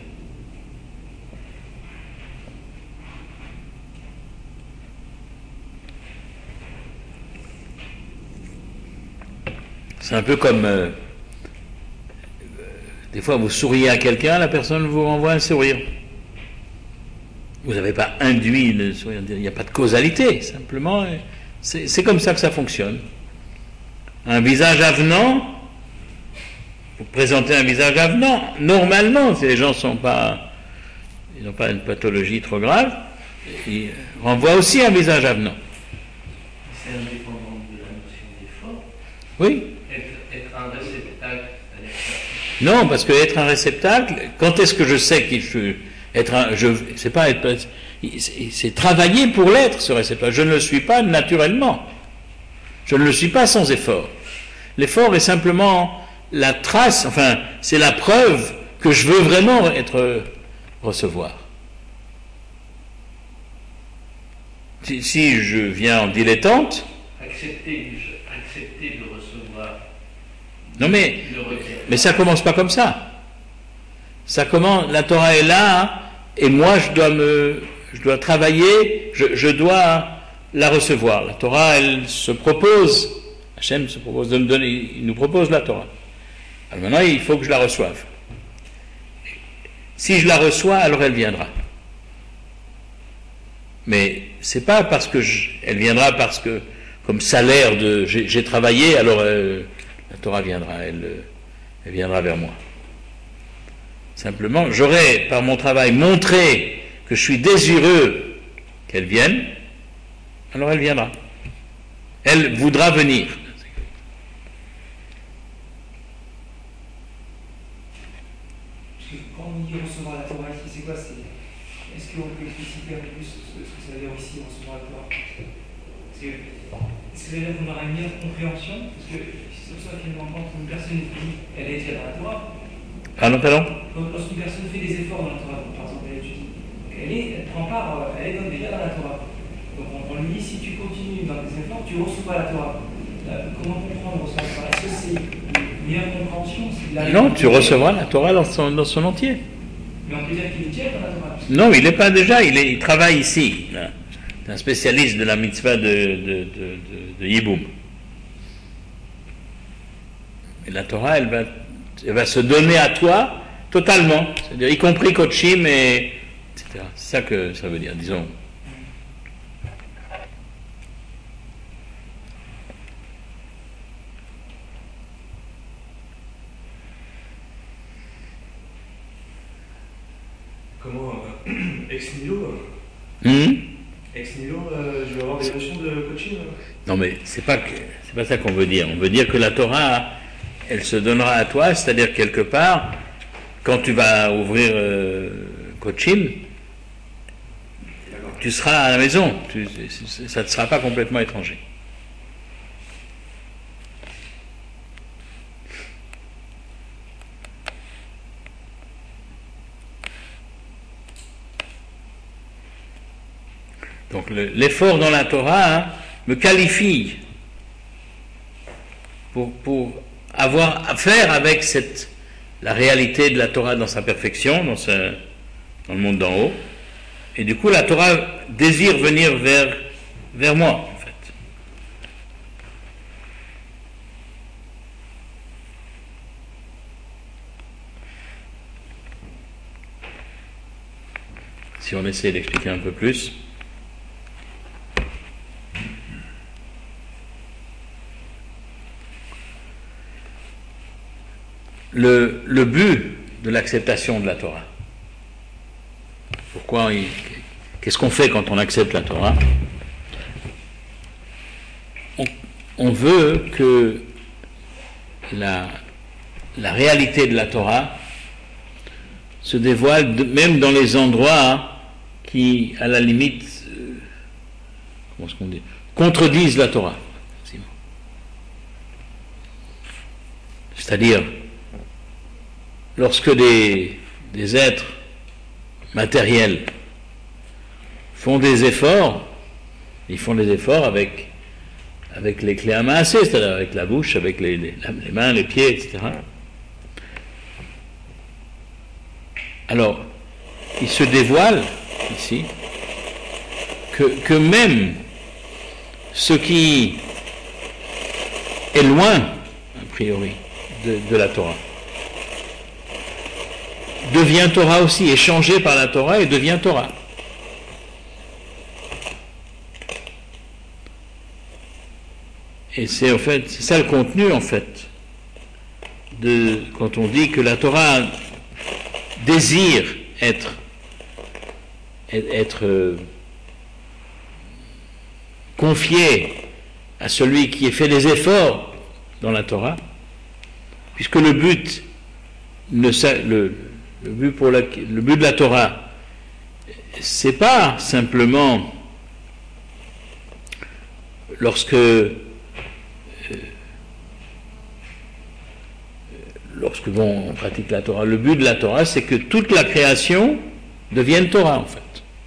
C'est un peu comme des fois vous souriez à quelqu'un, la personne vous renvoie un sourire. Vous n'avez pas induit le sourire, il n'y a pas de causalité, simplement c'est comme ça que ça fonctionne. Un visage avenant, vous présentez un visage avenant, normalement, si les gens n'ont pas une pathologie trop grave, ils renvoient aussi un visage avenant. C'est indépendant de la notion d'effort. Oui. Être un réceptacle, c'est-à-dire que... Non, parce que être un réceptacle, quand est-ce que je sais qu'il faut être un... c'est pas être... C'est travailler pour l'être, ce réceptacle. Je ne le suis pas naturellement. Je ne le suis pas sans effort. L'effort est simplement la trace, enfin, c'est la preuve que je veux vraiment recevoir. Si je viens en dilettante... Accepter de recevoir. Non mais ça commence pas comme ça. Ça commence, la Torah est là, et moi je dois travailler, je dois la recevoir. La Torah, elle se propose, Hachem se propose de me donner, il nous propose la Torah. Alors maintenant, il faut que je la reçoive. Si je la reçois, alors elle viendra. Mais c'est pas parce que elle viendra parce que comme salaire de j'ai travaillé, alors la Torah viendra, elle viendra vers moi. Simplement, j'aurai par mon travail montré que je suis désireux qu'elle vienne, alors elle viendra. Elle voudra venir. Quand on dit recevoir la Torah ici, c'est quoi? Est-ce qu'on peut expliciter un peu plus ce que ça veut dire ici, recevoir la Torah? Est-ce que ça veut dire qu'on aura une meilleure compréhension? Parce que c'est pour ça quand une personne dit elle est déjà dans la Torah. Pardon. Lorsqu'une personne fait des efforts dans la Torah, par exemple elle étudie, elle prend part, elle est déjà dans la Torah. Donc on lui dit si tu continues dans tes efforts, tu reçois la Torah. Comment comprendre ça? Est-ce que c'est une meilleure compréhension? Non, tu recevras la Torah dans son entier. Mais on peut dire qu'il est déjà dans la Torah. Non, il n'est pas déjà, il travaille ici. C'est un spécialiste de la mitzvah de Yiboum. Et la Torah, elle va se donner à toi totalement, c'est-à-dire y compris Kochim, etc. C'est ça que ça veut dire, disons. Comment ex nihilo Ex nihilo, je vais avoir des notions de coaching. Non, mais c'est pas ça qu'on veut dire. On veut dire que la Torah, elle se donnera à toi, c'est-à-dire quelque part, quand tu vas ouvrir Kochim, tu seras à la maison. Ça ne te sera pas complètement étranger. Donc l'effort dans la Torah me qualifie pour avoir à faire avec la réalité de la Torah dans sa perfection, dans le monde d'en haut. Et du coup, la Torah désire venir vers moi, en fait. Si on essaie d'expliquer un peu plus. Le but de l'acceptation de la Torah. Qu'est-ce qu'on fait quand on accepte la Torah? On veut que la réalité de la Torah se dévoile même dans les endroits qui, à la limite, comment est-ce qu'on dit, contredisent la Torah. C'est-à-dire, lorsque des êtres matériels font des efforts, ils font des efforts avec les clés à main assez, c'est-à-dire avec la bouche, avec les mains, les pieds, etc. Alors, il se dévoile ici que même ce qui est loin, a priori, de la Torah, devient Torah aussi, est changé par la Torah et devient Torah. Et c'est ça le contenu en fait quand on dit que la Torah désire être confiée à celui qui a fait des efforts dans la Torah, puisque le but de la Torah, c'est pas simplement lorsque on pratique la Torah. Le but de la Torah, c'est que toute la création devienne Torah, en fait.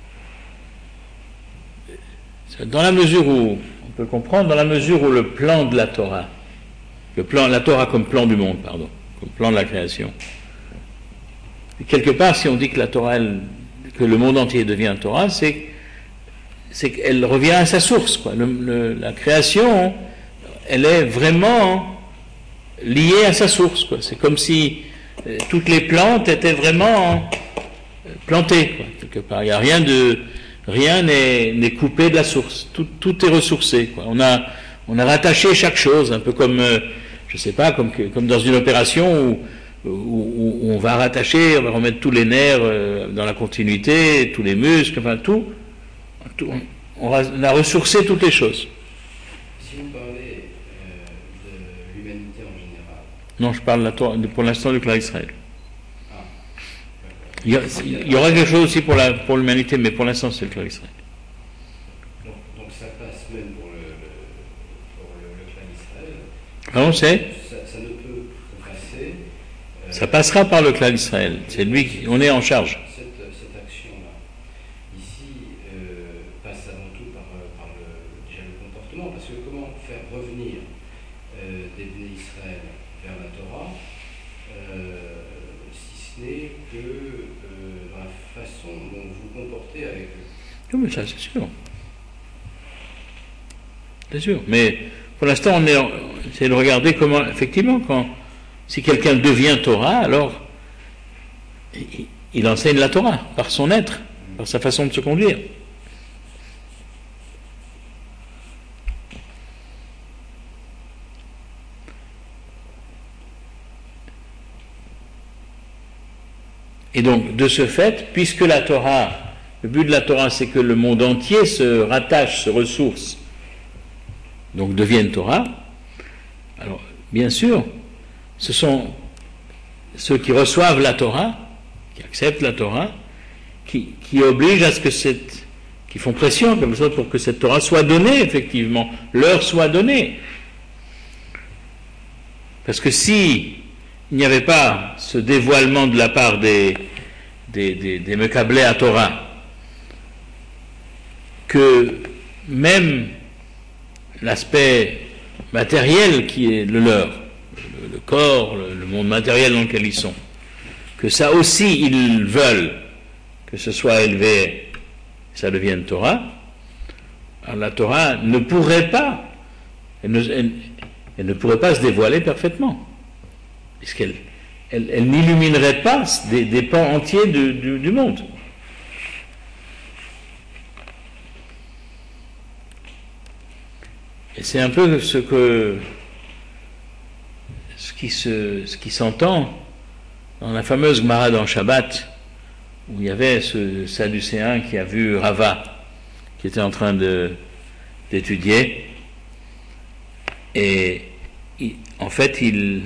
Dans la mesure où, on peut comprendre, dans la mesure où le plan de la Torah, la Torah comme plan du monde, pardon, comme plan de la création, et quelque part, si on dit que la Torah, que le monde entier devient Torah, c'est qu'elle revient à sa source, quoi. La création, elle est vraiment liée à sa source, quoi. C'est comme si toutes les plantes étaient vraiment plantées, quoi, quelque part. Il y a rien n'est coupé de la source. Tout est ressourcé, quoi. On a rattaché chaque chose, un peu comme je sais pas, comme dans une opération où on va rattacher, on va remettre tous les nerfs dans la continuité, tous les muscles, enfin tout. On a ressourcé toutes les choses. Si vous parlez de l'humanité en général. Non, je parle pour l'instant du clan Israël. Ah, il y aura quelque chose aussi pour l'humanité, mais pour l'instant c'est le clan Israël. Donc ça passe même pour le clan Israël. Ah, on sait. Ça ne peut passer. Ça passera par le clan Israël. C'est lui, on est en charge. Cette action-là, ici, passe avant tout par déjà le comportement, parce que comment faire revenir des Bnei Israël vers la Torah, si ce n'est que dans la façon dont vous vous comportez avec eux. Oui, mais ça c'est sûr. C'est sûr. Mais pour l'instant, on essaie de regarder comment, effectivement, si quelqu'un devient Torah, alors il enseigne la Torah par son être, par sa façon de se conduire. Et donc, de ce fait, puisque la Torah, le but de la Torah, c'est que le monde entier se rattache, se ressource, donc devienne Torah, alors, bien sûr, ce sont ceux qui reçoivent la Torah, qui acceptent la Torah, qui obligent à ce que qui font pression, comme ça, pour que cette Torah soit donnée, effectivement, leur soit donnée. Parce que si il n'y avait pas ce dévoilement de la part des Mekablei à Torah, que même l'aspect matériel qui est le leur, le corps, le monde matériel dans lequel ils sont, que ça aussi ils veulent que ce soit élevé, ça devienne Torah, alors la Torah ne pourrait pas, elle ne pourrait pas se dévoiler parfaitement, puisqu'elle n'illuminerait pas des pans entiers du monde. Et c'est un peu ce qui s'entend dans la fameuse Gemara dans Shabbat, où il y avait ce Sadducéen qui a vu Rava, qui était en train d'étudier, et en fait il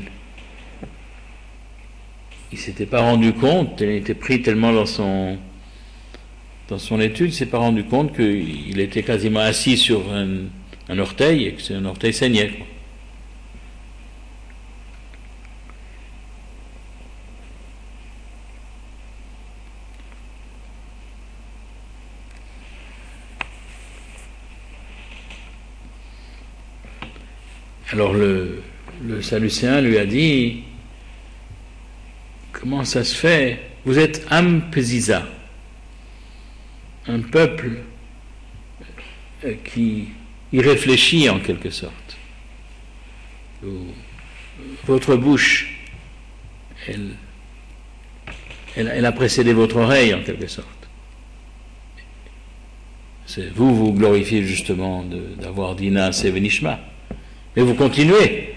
s'était pas rendu compte, il était pris tellement dans son étude, il s'est pas rendu compte qu'il était quasiment assis sur un orteil et que un orteil saignait, quoi. Alors le Sadducéen lui a dit: comment ça se fait? Vous êtes Am Peziza, un peuple qui y réfléchit en quelque sorte. Votre bouche, elle a précédé votre oreille en quelque sorte. Vous glorifiez justement d'avoir dit Naaseh Venishma. Mais vous continuez.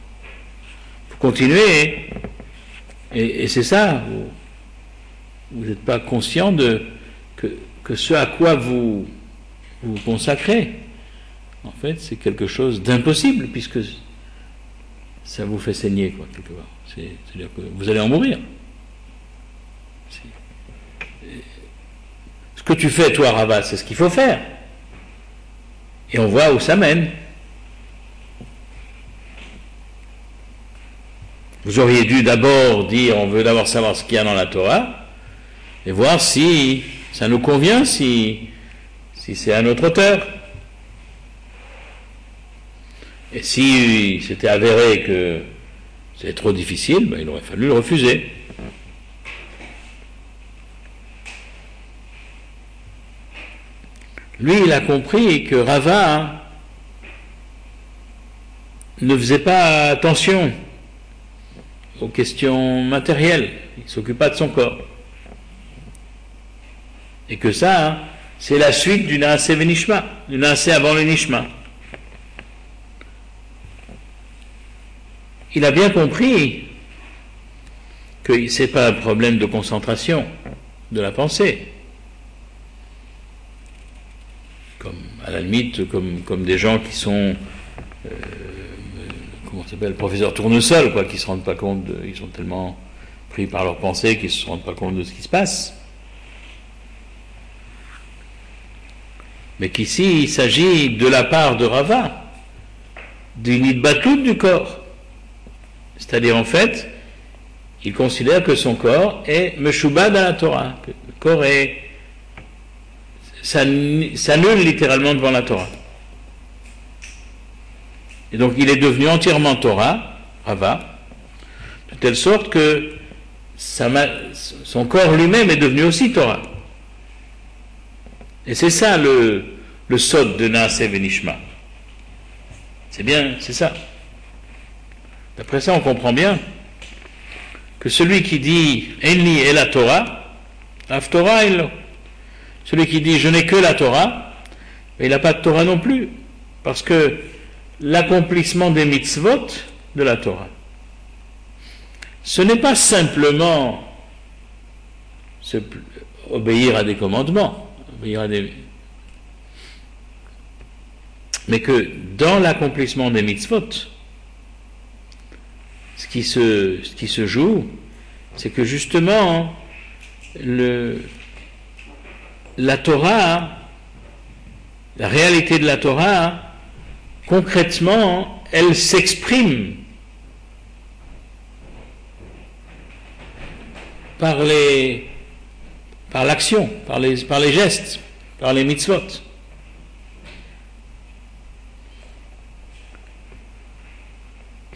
Et c'est ça. Vous n'êtes pas conscient que ce à quoi vous consacrez, en fait, c'est quelque chose d'impossible, puisque ça vous fait saigner, quoi, quelque part. C'est-à-dire que vous allez en mourir. Ce que tu fais, toi, Rava, c'est ce qu'il faut faire. Et on voit où ça mène. Vous auriez dû d'abord dire: on veut d'abord savoir ce qu'il y a dans la Torah, et voir si ça nous convient, si c'est à notre hauteur. Et si c'était avéré que c'est trop difficile, il aurait fallu le refuser. Lui, il a compris que Rava ne faisait pas attention aux questions matérielles, il ne s'occupe pas de son corps. Et que ça, c'est la suite du Naaseh Venishma, du Naaseh avant le Nishma. Il a bien compris que ce n'est pas un problème de concentration de la pensée. Comme, à la limite, comme des gens qui sont comment ça s'appelle, le professeur Tournesol, quoi, qui se rendent pas compte, ils sont tellement pris par leur pensée qu'ils se rendent pas compte de ce qui se passe. Mais qu'ici, il s'agit de la part de Rava, d'une idbatut du corps. C'est-à-dire, en fait, il considère que son corps est meshubad à la Torah, que le corps s'annule littéralement devant la Torah. Et donc il est devenu entièrement Torah, Rava, de telle sorte que son corps lui-même est devenu aussi Torah. Et c'est ça le sod de Naaseh Venishma. C'est bien, c'est ça. D'après ça, on comprend bien que celui qui dit Enli est la Torah, Af Torah Elo. Celui qui dit je n'ai que la Torah, mais il n'a pas de Torah non plus, parce que l'accomplissement des mitzvot de la Torah, ce n'est pas simplement obéir à des commandements, mais que dans l'accomplissement des mitzvot, ce qui se joue, c'est que justement la Torah, la réalité de la Torah, concrètement, elle s'exprime par l'action, par les gestes, par les mitzvot.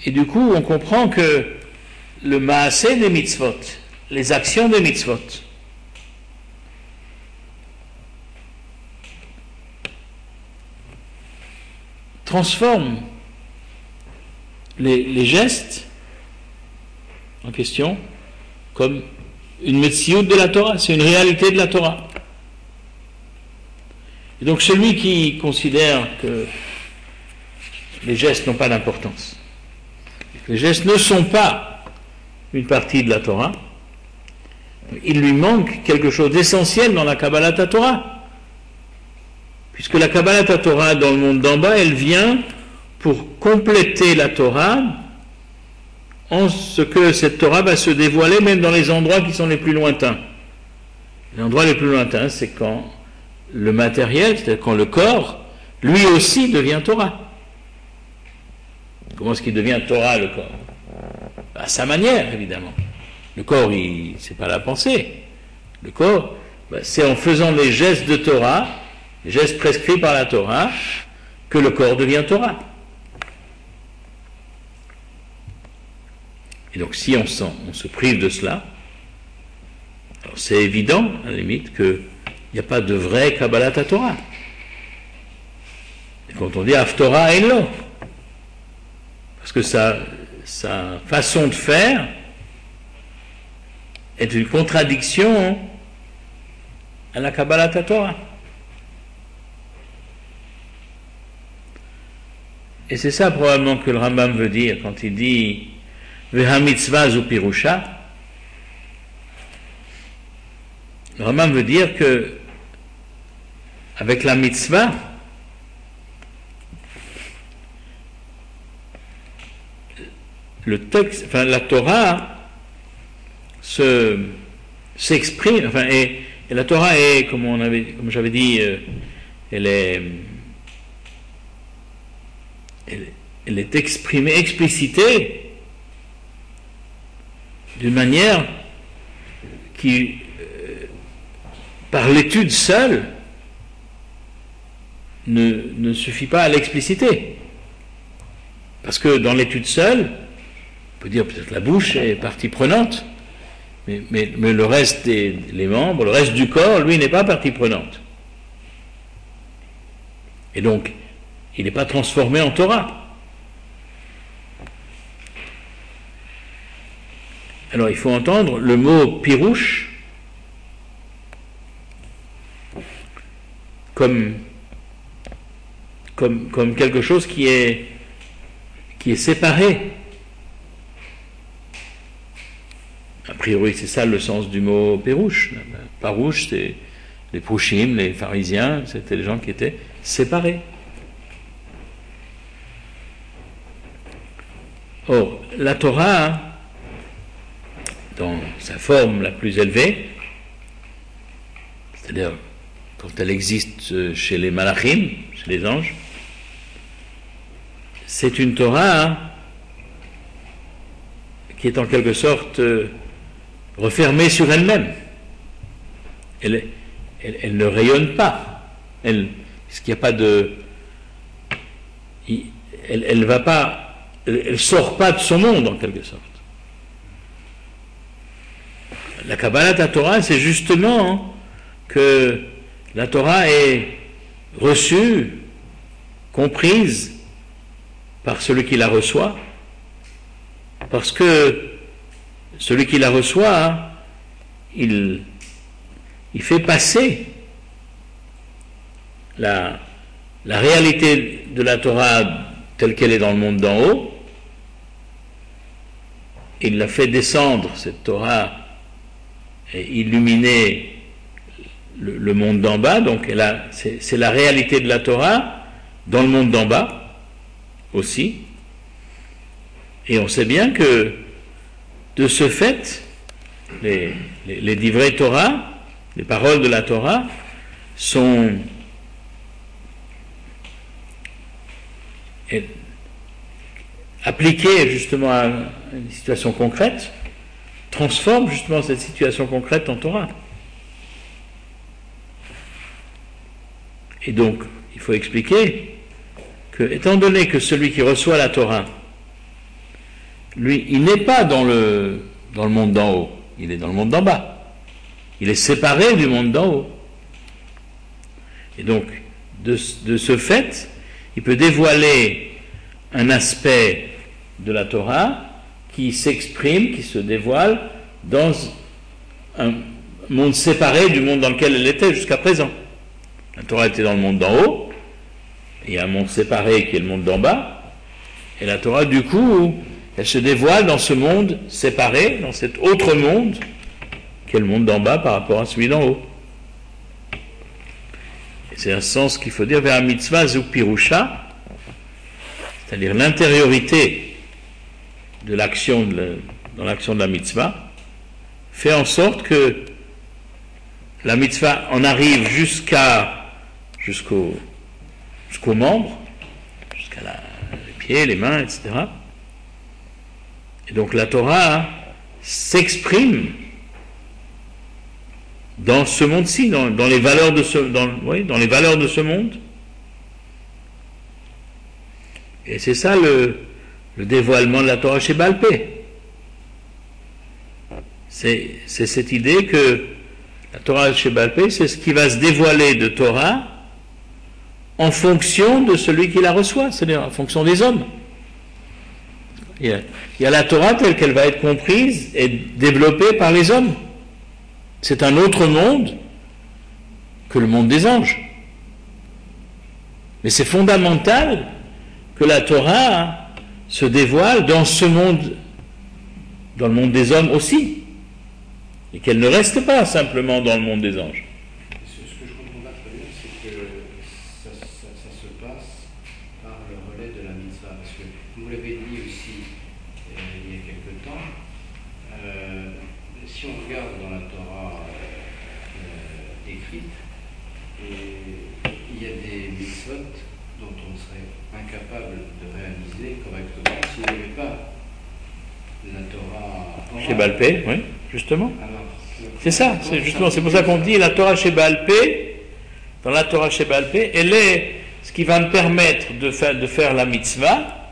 Et du coup, on comprend que le maasé des mitzvot, les actions des mitzvot, transforment les gestes en question comme une metsiout de la Torah, c'est une réalité de la Torah. Et donc celui qui considère que les gestes n'ont pas d'importance, que les gestes ne sont pas une partie de la Torah, il lui manque quelque chose d'essentiel dans la Kabbalat Torah. Puisque la Kabbalat Torah dans le monde d'en bas, elle vient pour compléter la Torah en ce que cette Torah va se dévoiler même dans les endroits qui sont les plus lointains. Les endroits les plus lointains, c'est quand le matériel, c'est-à-dire quand le corps, lui aussi devient Torah. Comment est-ce qu'il devient Torah, le corps? À sa manière, évidemment. Le corps, c'est pas la pensée. Le corps, c'est en faisant les gestes de Torah, les gestes prescrits par la Torah, que le corps devient Torah. Et donc si on se prive de cela, alors c'est évident, à la limite, qu'il n'y a pas de vraie Kabbalat Torah. Et quand on dit Haftorah Elo, parce que sa façon de faire est une contradiction à la Kabbalat Torah. Et c'est ça probablement que le Rambam veut dire quand il dit Veha mitzvah zu pirusha. Le Rambam veut dire que avec la mitzvah, le texte, enfin la Torah s'exprime, enfin et la Torah est, comme j'avais dit, elle est exprimée, explicitée d'une manière qui, par l'étude seule, ne suffit pas à l'expliciter. Parce que dans l'étude seule, on peut dire peut-être la bouche est partie prenante, mais le reste les membres, le reste du corps, lui, n'est pas partie prenante. Et donc, il n'est pas transformé en Torah. Alors il faut entendre le mot pirouche comme quelque chose qui est séparé. A priori, c'est ça le sens du mot pirouche. Parouche, c'est les prouchim, les pharisiens, c'était les gens qui étaient séparés. Or, la Torah, dans sa forme la plus élevée, c'est-à-dire quand elle existe chez les malachim, chez les anges, c'est une Torah qui est en quelque sorte refermée sur elle-même. Elle ne rayonne pas. Parce qu'il n'y a pas de... Elle va pas... Elle sort pas de son monde, en quelque sorte. La Kabbalat Torah, c'est justement que la Torah est reçue, comprise par celui qui la reçoit, parce que celui qui la reçoit, il fait passer la réalité de la Torah telle qu'elle est dans le monde d'en haut, il la fait descendre, cette Torah, et illuminer le monde d'en bas, donc c'est la réalité de la Torah dans le monde d'en bas aussi. Et on sait bien que de ce fait, les divrei Torah, les paroles de la Torah, sont appliquées justement à une situation concrète, transforment justement cette situation concrète en Torah. Et donc, il faut expliquer que, étant donné que celui qui reçoit la Torah lui, il n'est pas dans le monde d'en haut, il est dans le monde d'en bas. Il est séparé du monde d'en haut. Et donc, de ce fait, il peut dévoiler un aspect de la Torah qui s'exprime, qui se dévoile dans un monde séparé du monde dans lequel elle était jusqu'à présent. La Torah était dans le monde d'en haut, et il y a un monde séparé qui est le monde d'en bas, et la Torah, du coup, elle se dévoile dans ce monde séparé, dans cet autre monde, qui est le monde d'en bas par rapport à celui d'en haut. Et c'est un sens qu'il faut dire vers la mitzvah zuk pirusha, c'est-à-dire l'intériorité de l'action, dans l'action de la mitzvah, fait en sorte que la mitzvah en arrive jusqu'aux membres, jusqu'à les pieds, les mains, etc. Et donc la Torah s'exprime dans ce monde-ci, dans les valeurs de dans les valeurs de ce monde. Et c'est ça le dévoilement de la Torah chez Baal Pé. C'est cette idée que la Torah chez Baal Pé, c'est ce qui va se dévoiler de Torah en fonction de celui qui la reçoit, c'est-à-dire en fonction des hommes. Il y a la Torah telle qu'elle va être comprise et développée par les hommes. C'est un autre monde que le monde des anges. Mais c'est fondamental que la Torah se dévoile dans ce monde, dans le monde des hommes aussi, et qu'elle ne reste pas simplement dans le monde des anges. Ce que je comprends pas très bien, c'est que ça se passe par le relais de la mitzvah, parce que vous l'avez dit aussi il y a quelque temps, si on regarde dans la Torah écrite, il y a des mitzvot dont on serait incapable de réaliser correctement s'il n'y avait pas la Torah. Chez Baal Pé, oui, justement. C'est ça, c'est pour ça qu'on dit la Torah chez Baal Pé, dans la Torah chez Baal Pé, elle est ce qui va me permettre de faire la mitzvah,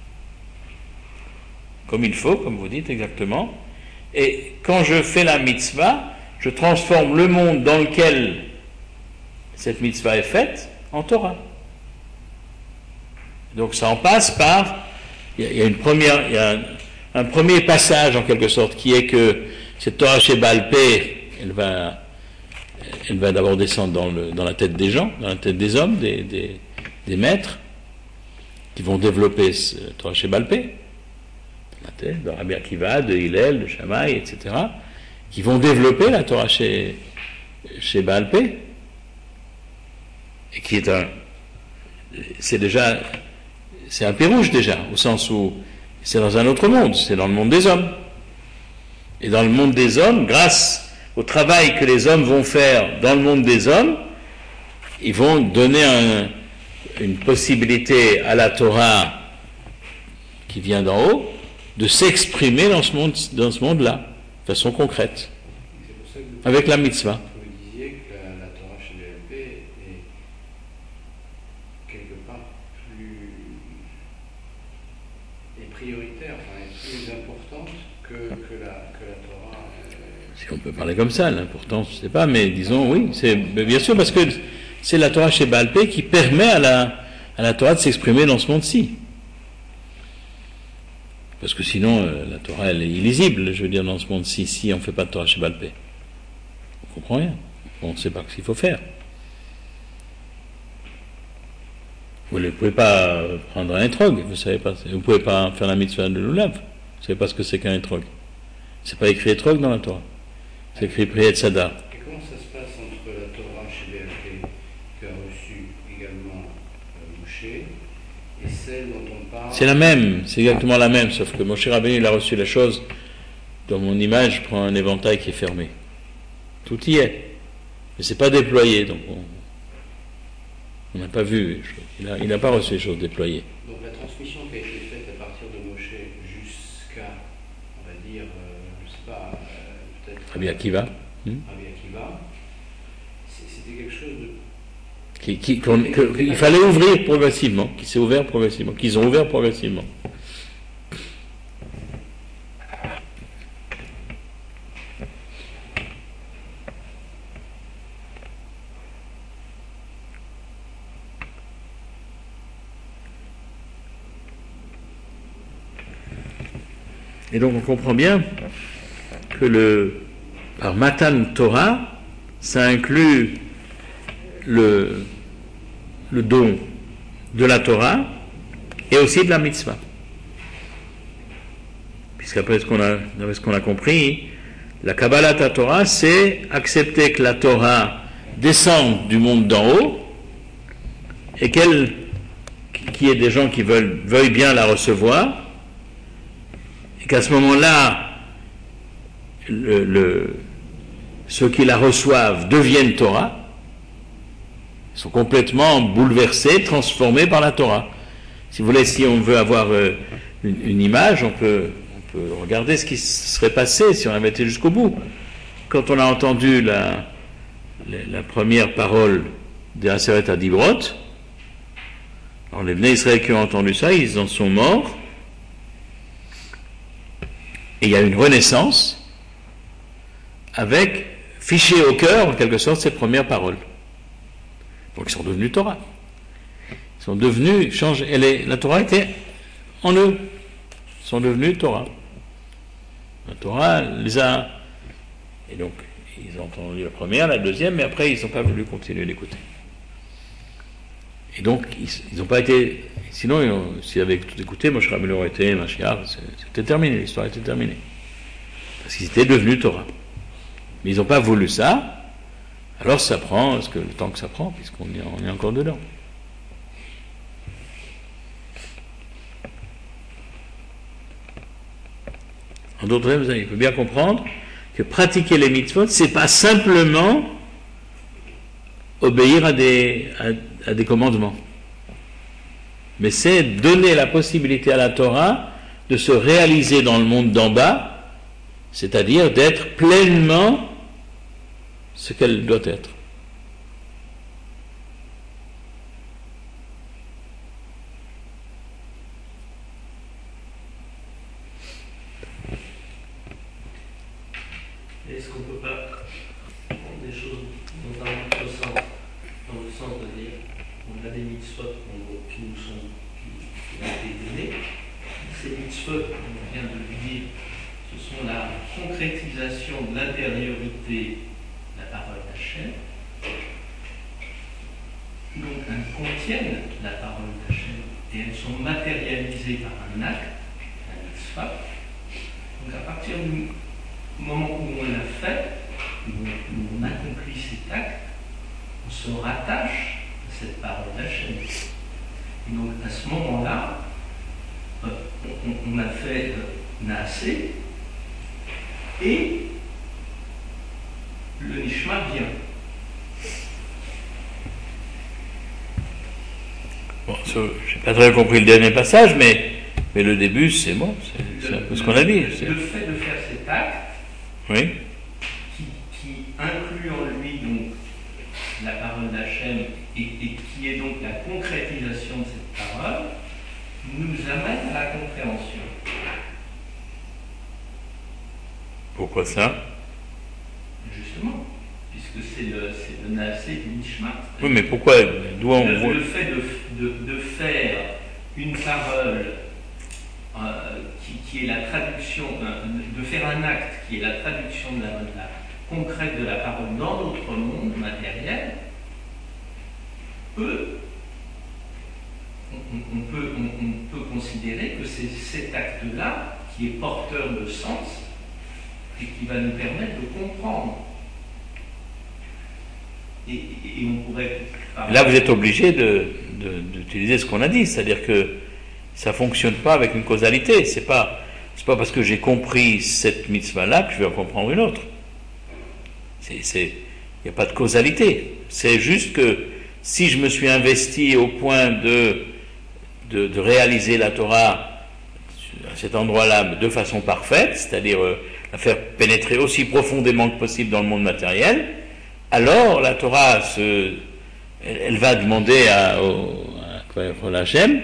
comme il faut, comme vous dites exactement, et quand je fais la mitzvah, je transforme le monde dans lequel cette mitzvah est faite en Torah. Donc ça en passe par, il y a un premier passage en quelque sorte, qui est que cette Torah chez Baal Pé, elle va d'abord descendre dans la tête des gens, dans la tête des hommes, des maîtres, qui vont développer cette Torah chez Baal Pé, la tête de Rabbi Akiva, de Hillel, de Shammai, etc., qui vont développer la Torah chez Baal Pé, et qui est c'est un pérouge déjà, au sens où c'est dans un autre monde, c'est dans le monde des hommes. Et dans le monde des hommes, grâce au travail que les hommes vont faire dans le monde des hommes, ils vont donner une possibilité à la Torah qui vient d'en haut de s'exprimer dans ce monde-là, de façon concrète, avec la mitzvah. Vous disiez que la Torah chez BLP est quelque part est prioritaire, est plus importante que la Torah. Si on peut parler comme ça, l'importance, je ne sais pas, mais disons oui, c'est bien sûr parce que c'est la Torah chez Baal Pé qui permet à la Torah de s'exprimer dans ce monde-ci. Parce que sinon, la Torah, elle est illisible, je veux dire, dans ce monde-ci, si on ne fait pas de Torah chez Baal Pé. On ne comprend rien. On ne sait pas ce qu'il faut faire. Vous ne pouvez pas prendre un étrog, vous ne savez pas. Vous ne pouvez pas faire la mitzvah de l'Ulav. Vous ne savez pas ce que c'est qu'un étrog. C'est pas écrit étrog dans la Torah. C'est écrit Priet Sadar. Et comment ça se passe entre la Torah chez BLP, qu'a reçu également Moshe, et celle dont on parle? C'est la même, c'est exactement la même, sauf que Moshe Rabbeinu, il a reçu la chose, dans mon image, je prends un éventail qui est fermé. Tout y est. Mais c'est pas déployé, donc on n'a pas vu, il n'a pas reçu les choses déployées. Donc la transmission qui a été faite à partir de Moshe jusqu'à, on va dire, je ne sais pas, peut-être... Rabbi Akiva. Rabbi Akiva, c'était quelque chose de... qu'il fallait ouvrir progressivement, qui s'est ouvert progressivement, qu'ils ont ouvert progressivement. Et donc on comprend bien que par Matan Torah, ça inclut le don de la Torah et aussi de la mitzvah. Puisqu'après ce qu'on a compris, la Kabbalat Torah, c'est accepter que la Torah descende du monde d'en haut et qu'il y ait des gens qui veuillent bien la recevoir, et qu'à ce moment-là, ceux qui la reçoivent deviennent Torah, ils sont complètement bouleversés, transformés par la Torah. Si vous voulez, si on veut avoir une image, on peut regarder ce qui serait passé si on avait été jusqu'au bout. Quand on a entendu la première parole des Aseret Adibrot, alors les Bnei Israël qui ont entendu ça, ils en sont morts, et il y a une renaissance avec fiché au cœur, en quelque sorte, ces premières paroles. Donc ils sont devenus Torah. Ils sont devenus, la Torah était en eux. Ils sont devenus Torah. La Torah les a... Et donc, ils ont entendu la première, la deuxième, mais après, ils n'ont pas voulu continuer d'écouter. Et donc, ils n'ont pas été... Sinon, s'ils avaient tout écouté, Moshe Rabbeinu aurait été Mashiach, c'était terminé, l'histoire était terminée. Parce qu'ils étaient devenus Torah. Mais ils n'ont pas voulu ça, alors ça prend, le temps que ça prend, puisqu'on est encore dedans. En d'autres termes, il faut bien comprendre que pratiquer les mitzvot, c'est pas simplement obéir à des commandements, mais c'est donner la possibilité à la Torah de se réaliser dans le monde d'en bas, c'est-à-dire d'être pleinement ce qu'elle doit être. Est-ce qu'on ne peut pas prendre des choses dans un autre sens, dans le sens de dire on a des mitzvot qui nous ont été donnés. Ces mitzvot, on vient de le dire, ce sont la concrétisation de l'intériorité de la parole d'Hachem. Donc elles contiennent la parole d'Hachem et elles sont matérialisées par un acte, un mitzvah. Donc à partir du moment où on l'a fait, où on accomplit cet acte, on se rattache à cette parole d'Hachem. Et donc à ce moment-là, on a fait Naasé et le Nishma vient. Bon, je n'ai pas très compris le dernier passage, mais le début, c'est bon, c'est un peu ce qu'on a dit. Le fait de faire cet acte, oui, qui inclut en lui donc la parole d'Hachem et qui est donc la concrétisation de cette parole, nous amène à la compréhension. Pourquoi ça? Justement, puisque c'est le Naasé du Nishma. Oui, mais pourquoi? D'où on voit... Le fait de faire une parole qui est la traduction, de faire un acte qui est la traduction de la concrète de la parole dans notre monde matériel, on peut considérer que c'est cet acte-là qui est porteur de sens et qui va nous permettre de comprendre. Et on pourrait... Là, vous êtes obligé d'utiliser ce qu'on a dit, c'est-à-dire que ça ne fonctionne pas avec une causalité. C'est pas parce que j'ai compris cette mitzvah-là que je vais en comprendre une autre. Il n'y a pas de causalité. C'est juste que si je me suis investi au point de réaliser la Torah à cet endroit-là de façon parfaite, c'est-à-dire la faire pénétrer aussi profondément que possible dans le monde matériel, alors la Torah elle va demander à Hachem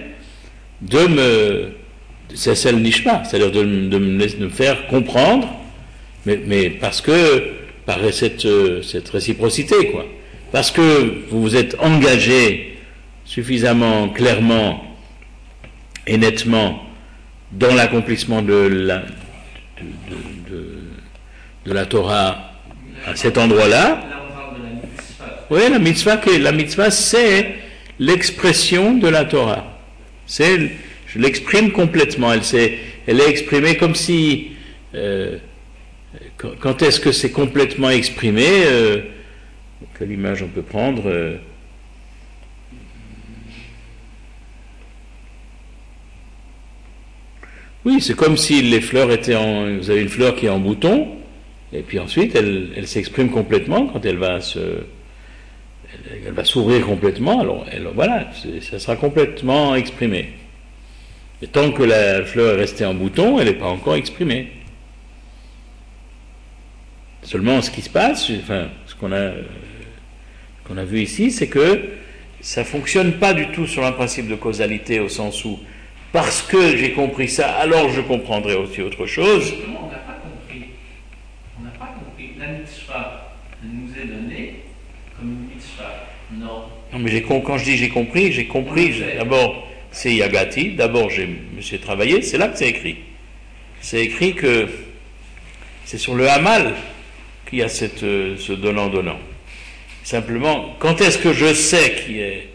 c'est le nishma, c'est-à-dire de me faire comprendre, mais parce que par cette réciprocité, quoi. Parce que vous vous êtes engagé suffisamment clairement et nettement dans l'accomplissement de de la Torah à cet endroit-là. Là, on parle de la mitzvah. Oui, la mitzvah, c'est l'expression de la Torah. Je l'exprime complètement. Elle est exprimée comme si... quand est-ce que c'est complètement exprimé quelle image on peut prendre Oui, c'est comme si les fleurs étaient vous avez une fleur qui est en bouton, et puis ensuite elle s'exprime complètement quand elle va s'ouvrir complètement, alors voilà, ça sera complètement exprimé. Et tant que la fleur est restée en bouton, elle n'est pas encore exprimée. Seulement, ce qui se passe, ce qu'on a vu ici, c'est que ça ne fonctionne pas du tout sur un principe de causalité, au sens où, parce que j'ai compris ça, alors je comprendrai aussi autre chose. Justement, on n'a pas compris. On n'a pas compris. La mitzvah nous est donnée comme une mitzvah. Non. Non, mais quand je dis j'ai compris. D'abord, c'est Yagati. D'abord, j'ai travaillé. C'est là que c'est écrit. C'est écrit que c'est sur le Hamal qu'il y a ce donnant-donnant. Simplement, quand est-ce que je sais qu'il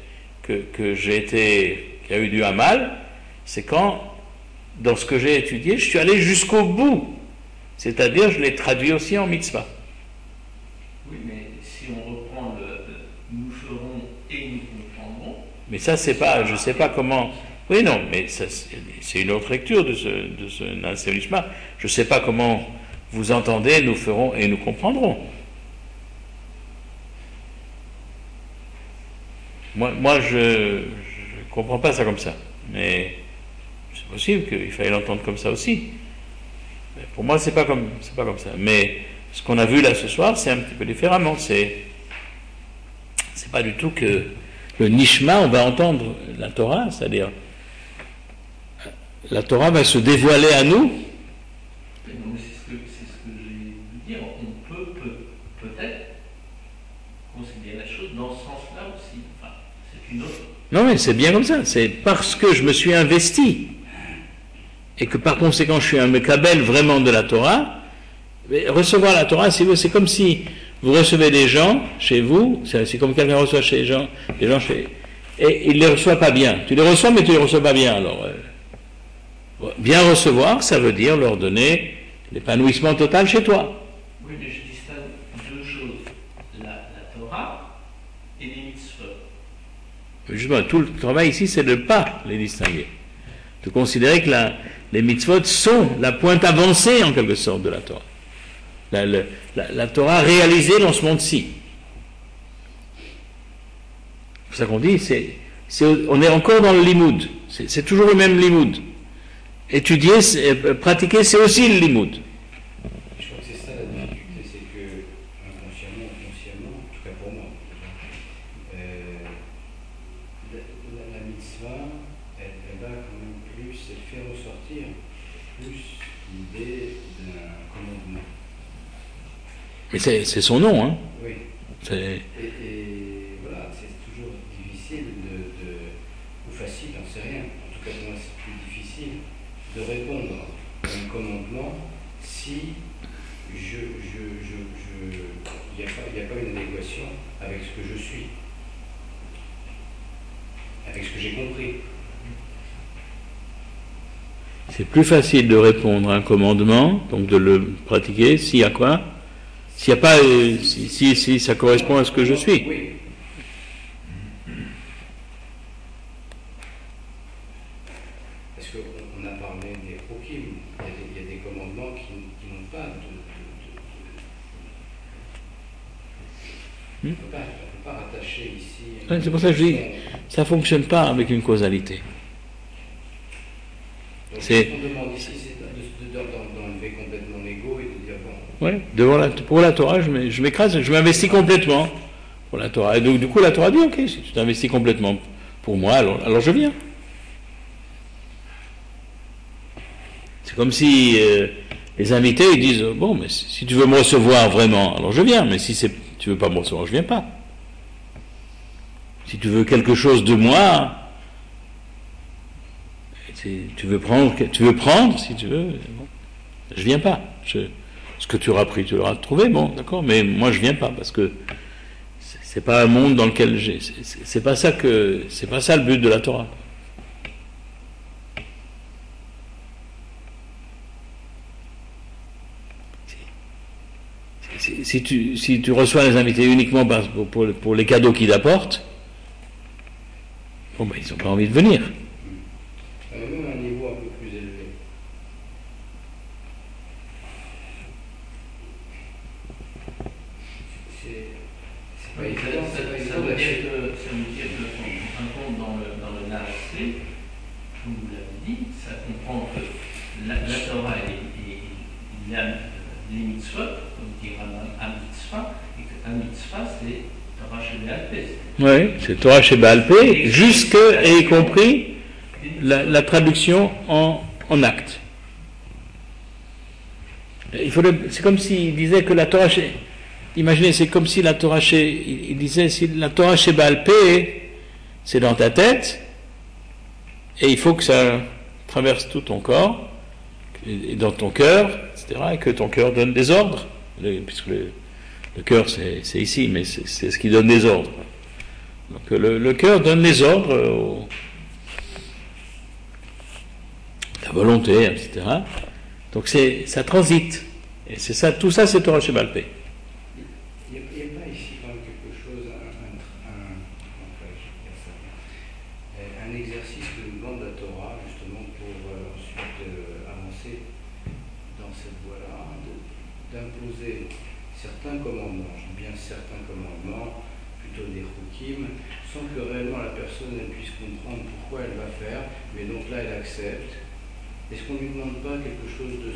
y a eu du Hamal? C'est quand, dans ce que j'ai étudié, je suis allé jusqu'au bout. C'est-à-dire, je l'ai traduit aussi en mitzvah. Oui, mais si on reprend nous ferons et nous comprendrons. Mais ça, c'est pas, je sais pas comment. Oui, non, mais ça, c'est une autre lecture de ce Naseonishma. Je sais pas comment vous entendez, nous ferons et nous comprendrons. Moi, je comprends pas ça comme ça. Mais c'est possible qu'il faille l'entendre comme ça aussi. Mais pour moi, c'est pas comme ça. Mais ce qu'on a vu là ce soir, c'est un petit peu différemment. C'est pas du tout que le Nishma, on va entendre la Torah, c'est-à-dire la Torah va se dévoiler à nous. Mais c'est ce que j'ai voulu dire. On peut peut-être considérer la chose dans ce sens-là aussi. Enfin, c'est une autre. Non, mais c'est bien comme ça. C'est parce que je me suis investi et que par conséquent je suis un mekabel vraiment de la Torah. Mais recevoir la Torah, c'est comme si vous recevez des gens chez vous, c'est comme quelqu'un reçoit chez les gens et il ne les reçoit pas bien. Tu les reçois, mais tu ne les reçois pas bien. Alors, bien recevoir, ça veut dire leur donner l'épanouissement total chez toi. Oui, mais je distingue deux choses. La Torah et les mitzvot. Justement, tout le travail ici, c'est de ne pas les distinguer. De considérer que les mitzvot sont la pointe avancée, en quelque sorte, de la Torah. La Torah réalisée dans ce monde-ci. C'est pour ça qu'on dit, on est encore dans le limoud. C'est toujours le même limoud. Étudier, pratiquer, c'est aussi le limoud. Je crois que c'est ça la difficulté, c'est que inconsciemment ou consciemment, en tout cas pour moi, la mitzvah, elle va quand même plus, elle fait ressortir plus l'idée d'un commandement. Mais c'est son nom, hein. Oui. Et voilà, c'est toujours difficile ou facile, j'en sais rien. En tout cas, pour moi, c'est plus difficile de répondre à un commandement si il n'y a pas une adéquation avec ce que je suis, avec ce que j'ai compris. C'est plus facile de répondre à un commandement, donc de le pratiquer, s'il y a quoi? S'il n'y a pas, si ça correspond à ce que je suis. Oui. Parce qu'on a parlé des prokim, il y a des commandements qui n'ont pas on ne peut pas rattacher ici. C'est pour ça que je dis, ça ne fonctionne pas avec une causalité. Donc, ce qu'on demande ici, c'est d'enlever complètement l'ego et de dire bon. Oui, pour la Torah, je m'écrase, je m'investis complètement pour la Torah. Et donc, du coup, la Torah dit, ok, si tu t'investis complètement pour moi, alors je viens. C'est comme si les invités ils disent, bon, mais si tu veux me recevoir vraiment, alors je viens, mais si tu veux pas me recevoir, je viens pas. Si tu veux quelque chose de moi, tu veux prendre si tu veux. Bon. Je viens pas. Ce que tu auras pris, tu l'auras trouvé, bon, d'accord, mais moi je viens pas parce que c'est pas un monde dans lequel c'est pas ça le but de la Torah. Si tu reçois les invités uniquement pour les cadeaux qu'ils apportent, bon ben ils n'ont pas envie de venir. Même à un niveau un peu plus élevé. C'est pas évident, c'est pas Ça évident veut d'acheter. dire que un compte dans le Naasé, comme vous l'avez dit, ça comprend que la Torah et les mitzvot, comme dit un mitzvah, et qu'un mitzvah c'est Torah chez Baal Pé. Oui, c'est Torah chez Baal Pé, jusque et y compris la traduction en acte. C'est comme s'il disait que la Torah chez... Imaginez, c'est comme si la Torah chez... Il disait, si la Torah chez Baal Pé, c'est dans ta tête, et il faut que ça traverse tout ton corps, et dans ton cœur, etc., et que ton cœur donne des ordres, puisque le cœur c'est ici, mais c'est ce qui donne des ordres. Donc le cœur donne les ordres, la volonté, etc. Donc ça transite. Et c'est ça, tout ça c'est Torah chez Baal Pé. Il n'y a pas ici quand même quelque chose, un exercice que nous demande la Torah, justement, pour ensuite avancer dans cette voie-là, d'imposer certains commandements, je dis bien certains commandements, plutôt des chukim, sans que réellement la personne elle puisse comprendre pourquoi elle va faire, mais donc là elle accepte. Est-ce qu'on ne lui demande pas quelque chose de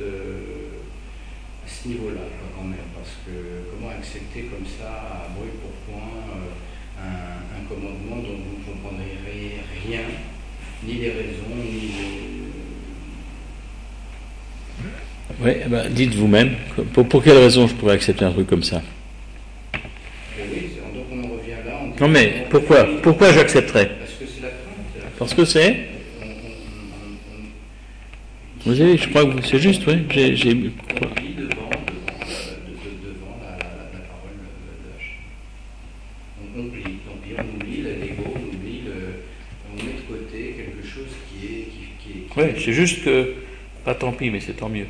à ce niveau-là, quand même, parce que comment accepter comme ça, à brûle pour point, un commandement dont vous ne comprendrez rien, ni les raisons, ni les... Oui, ben, dites vous-même, pour quelle raison je pourrais accepter un truc comme ça? Oui, donc on en revient là. Non mais pourquoi j'accepterais? Parce que c'est la crainte. Parce que c'est... Vous avez, je crois que c'est juste, oui. J'ai On lit devant la parole de Hachem. On oublie l'ego, on met de côté quelque chose qui est... Oui, c'est juste que, pas tant pis, mais c'est tant mieux.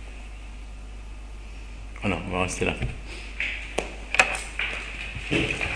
Voilà, on va rester là.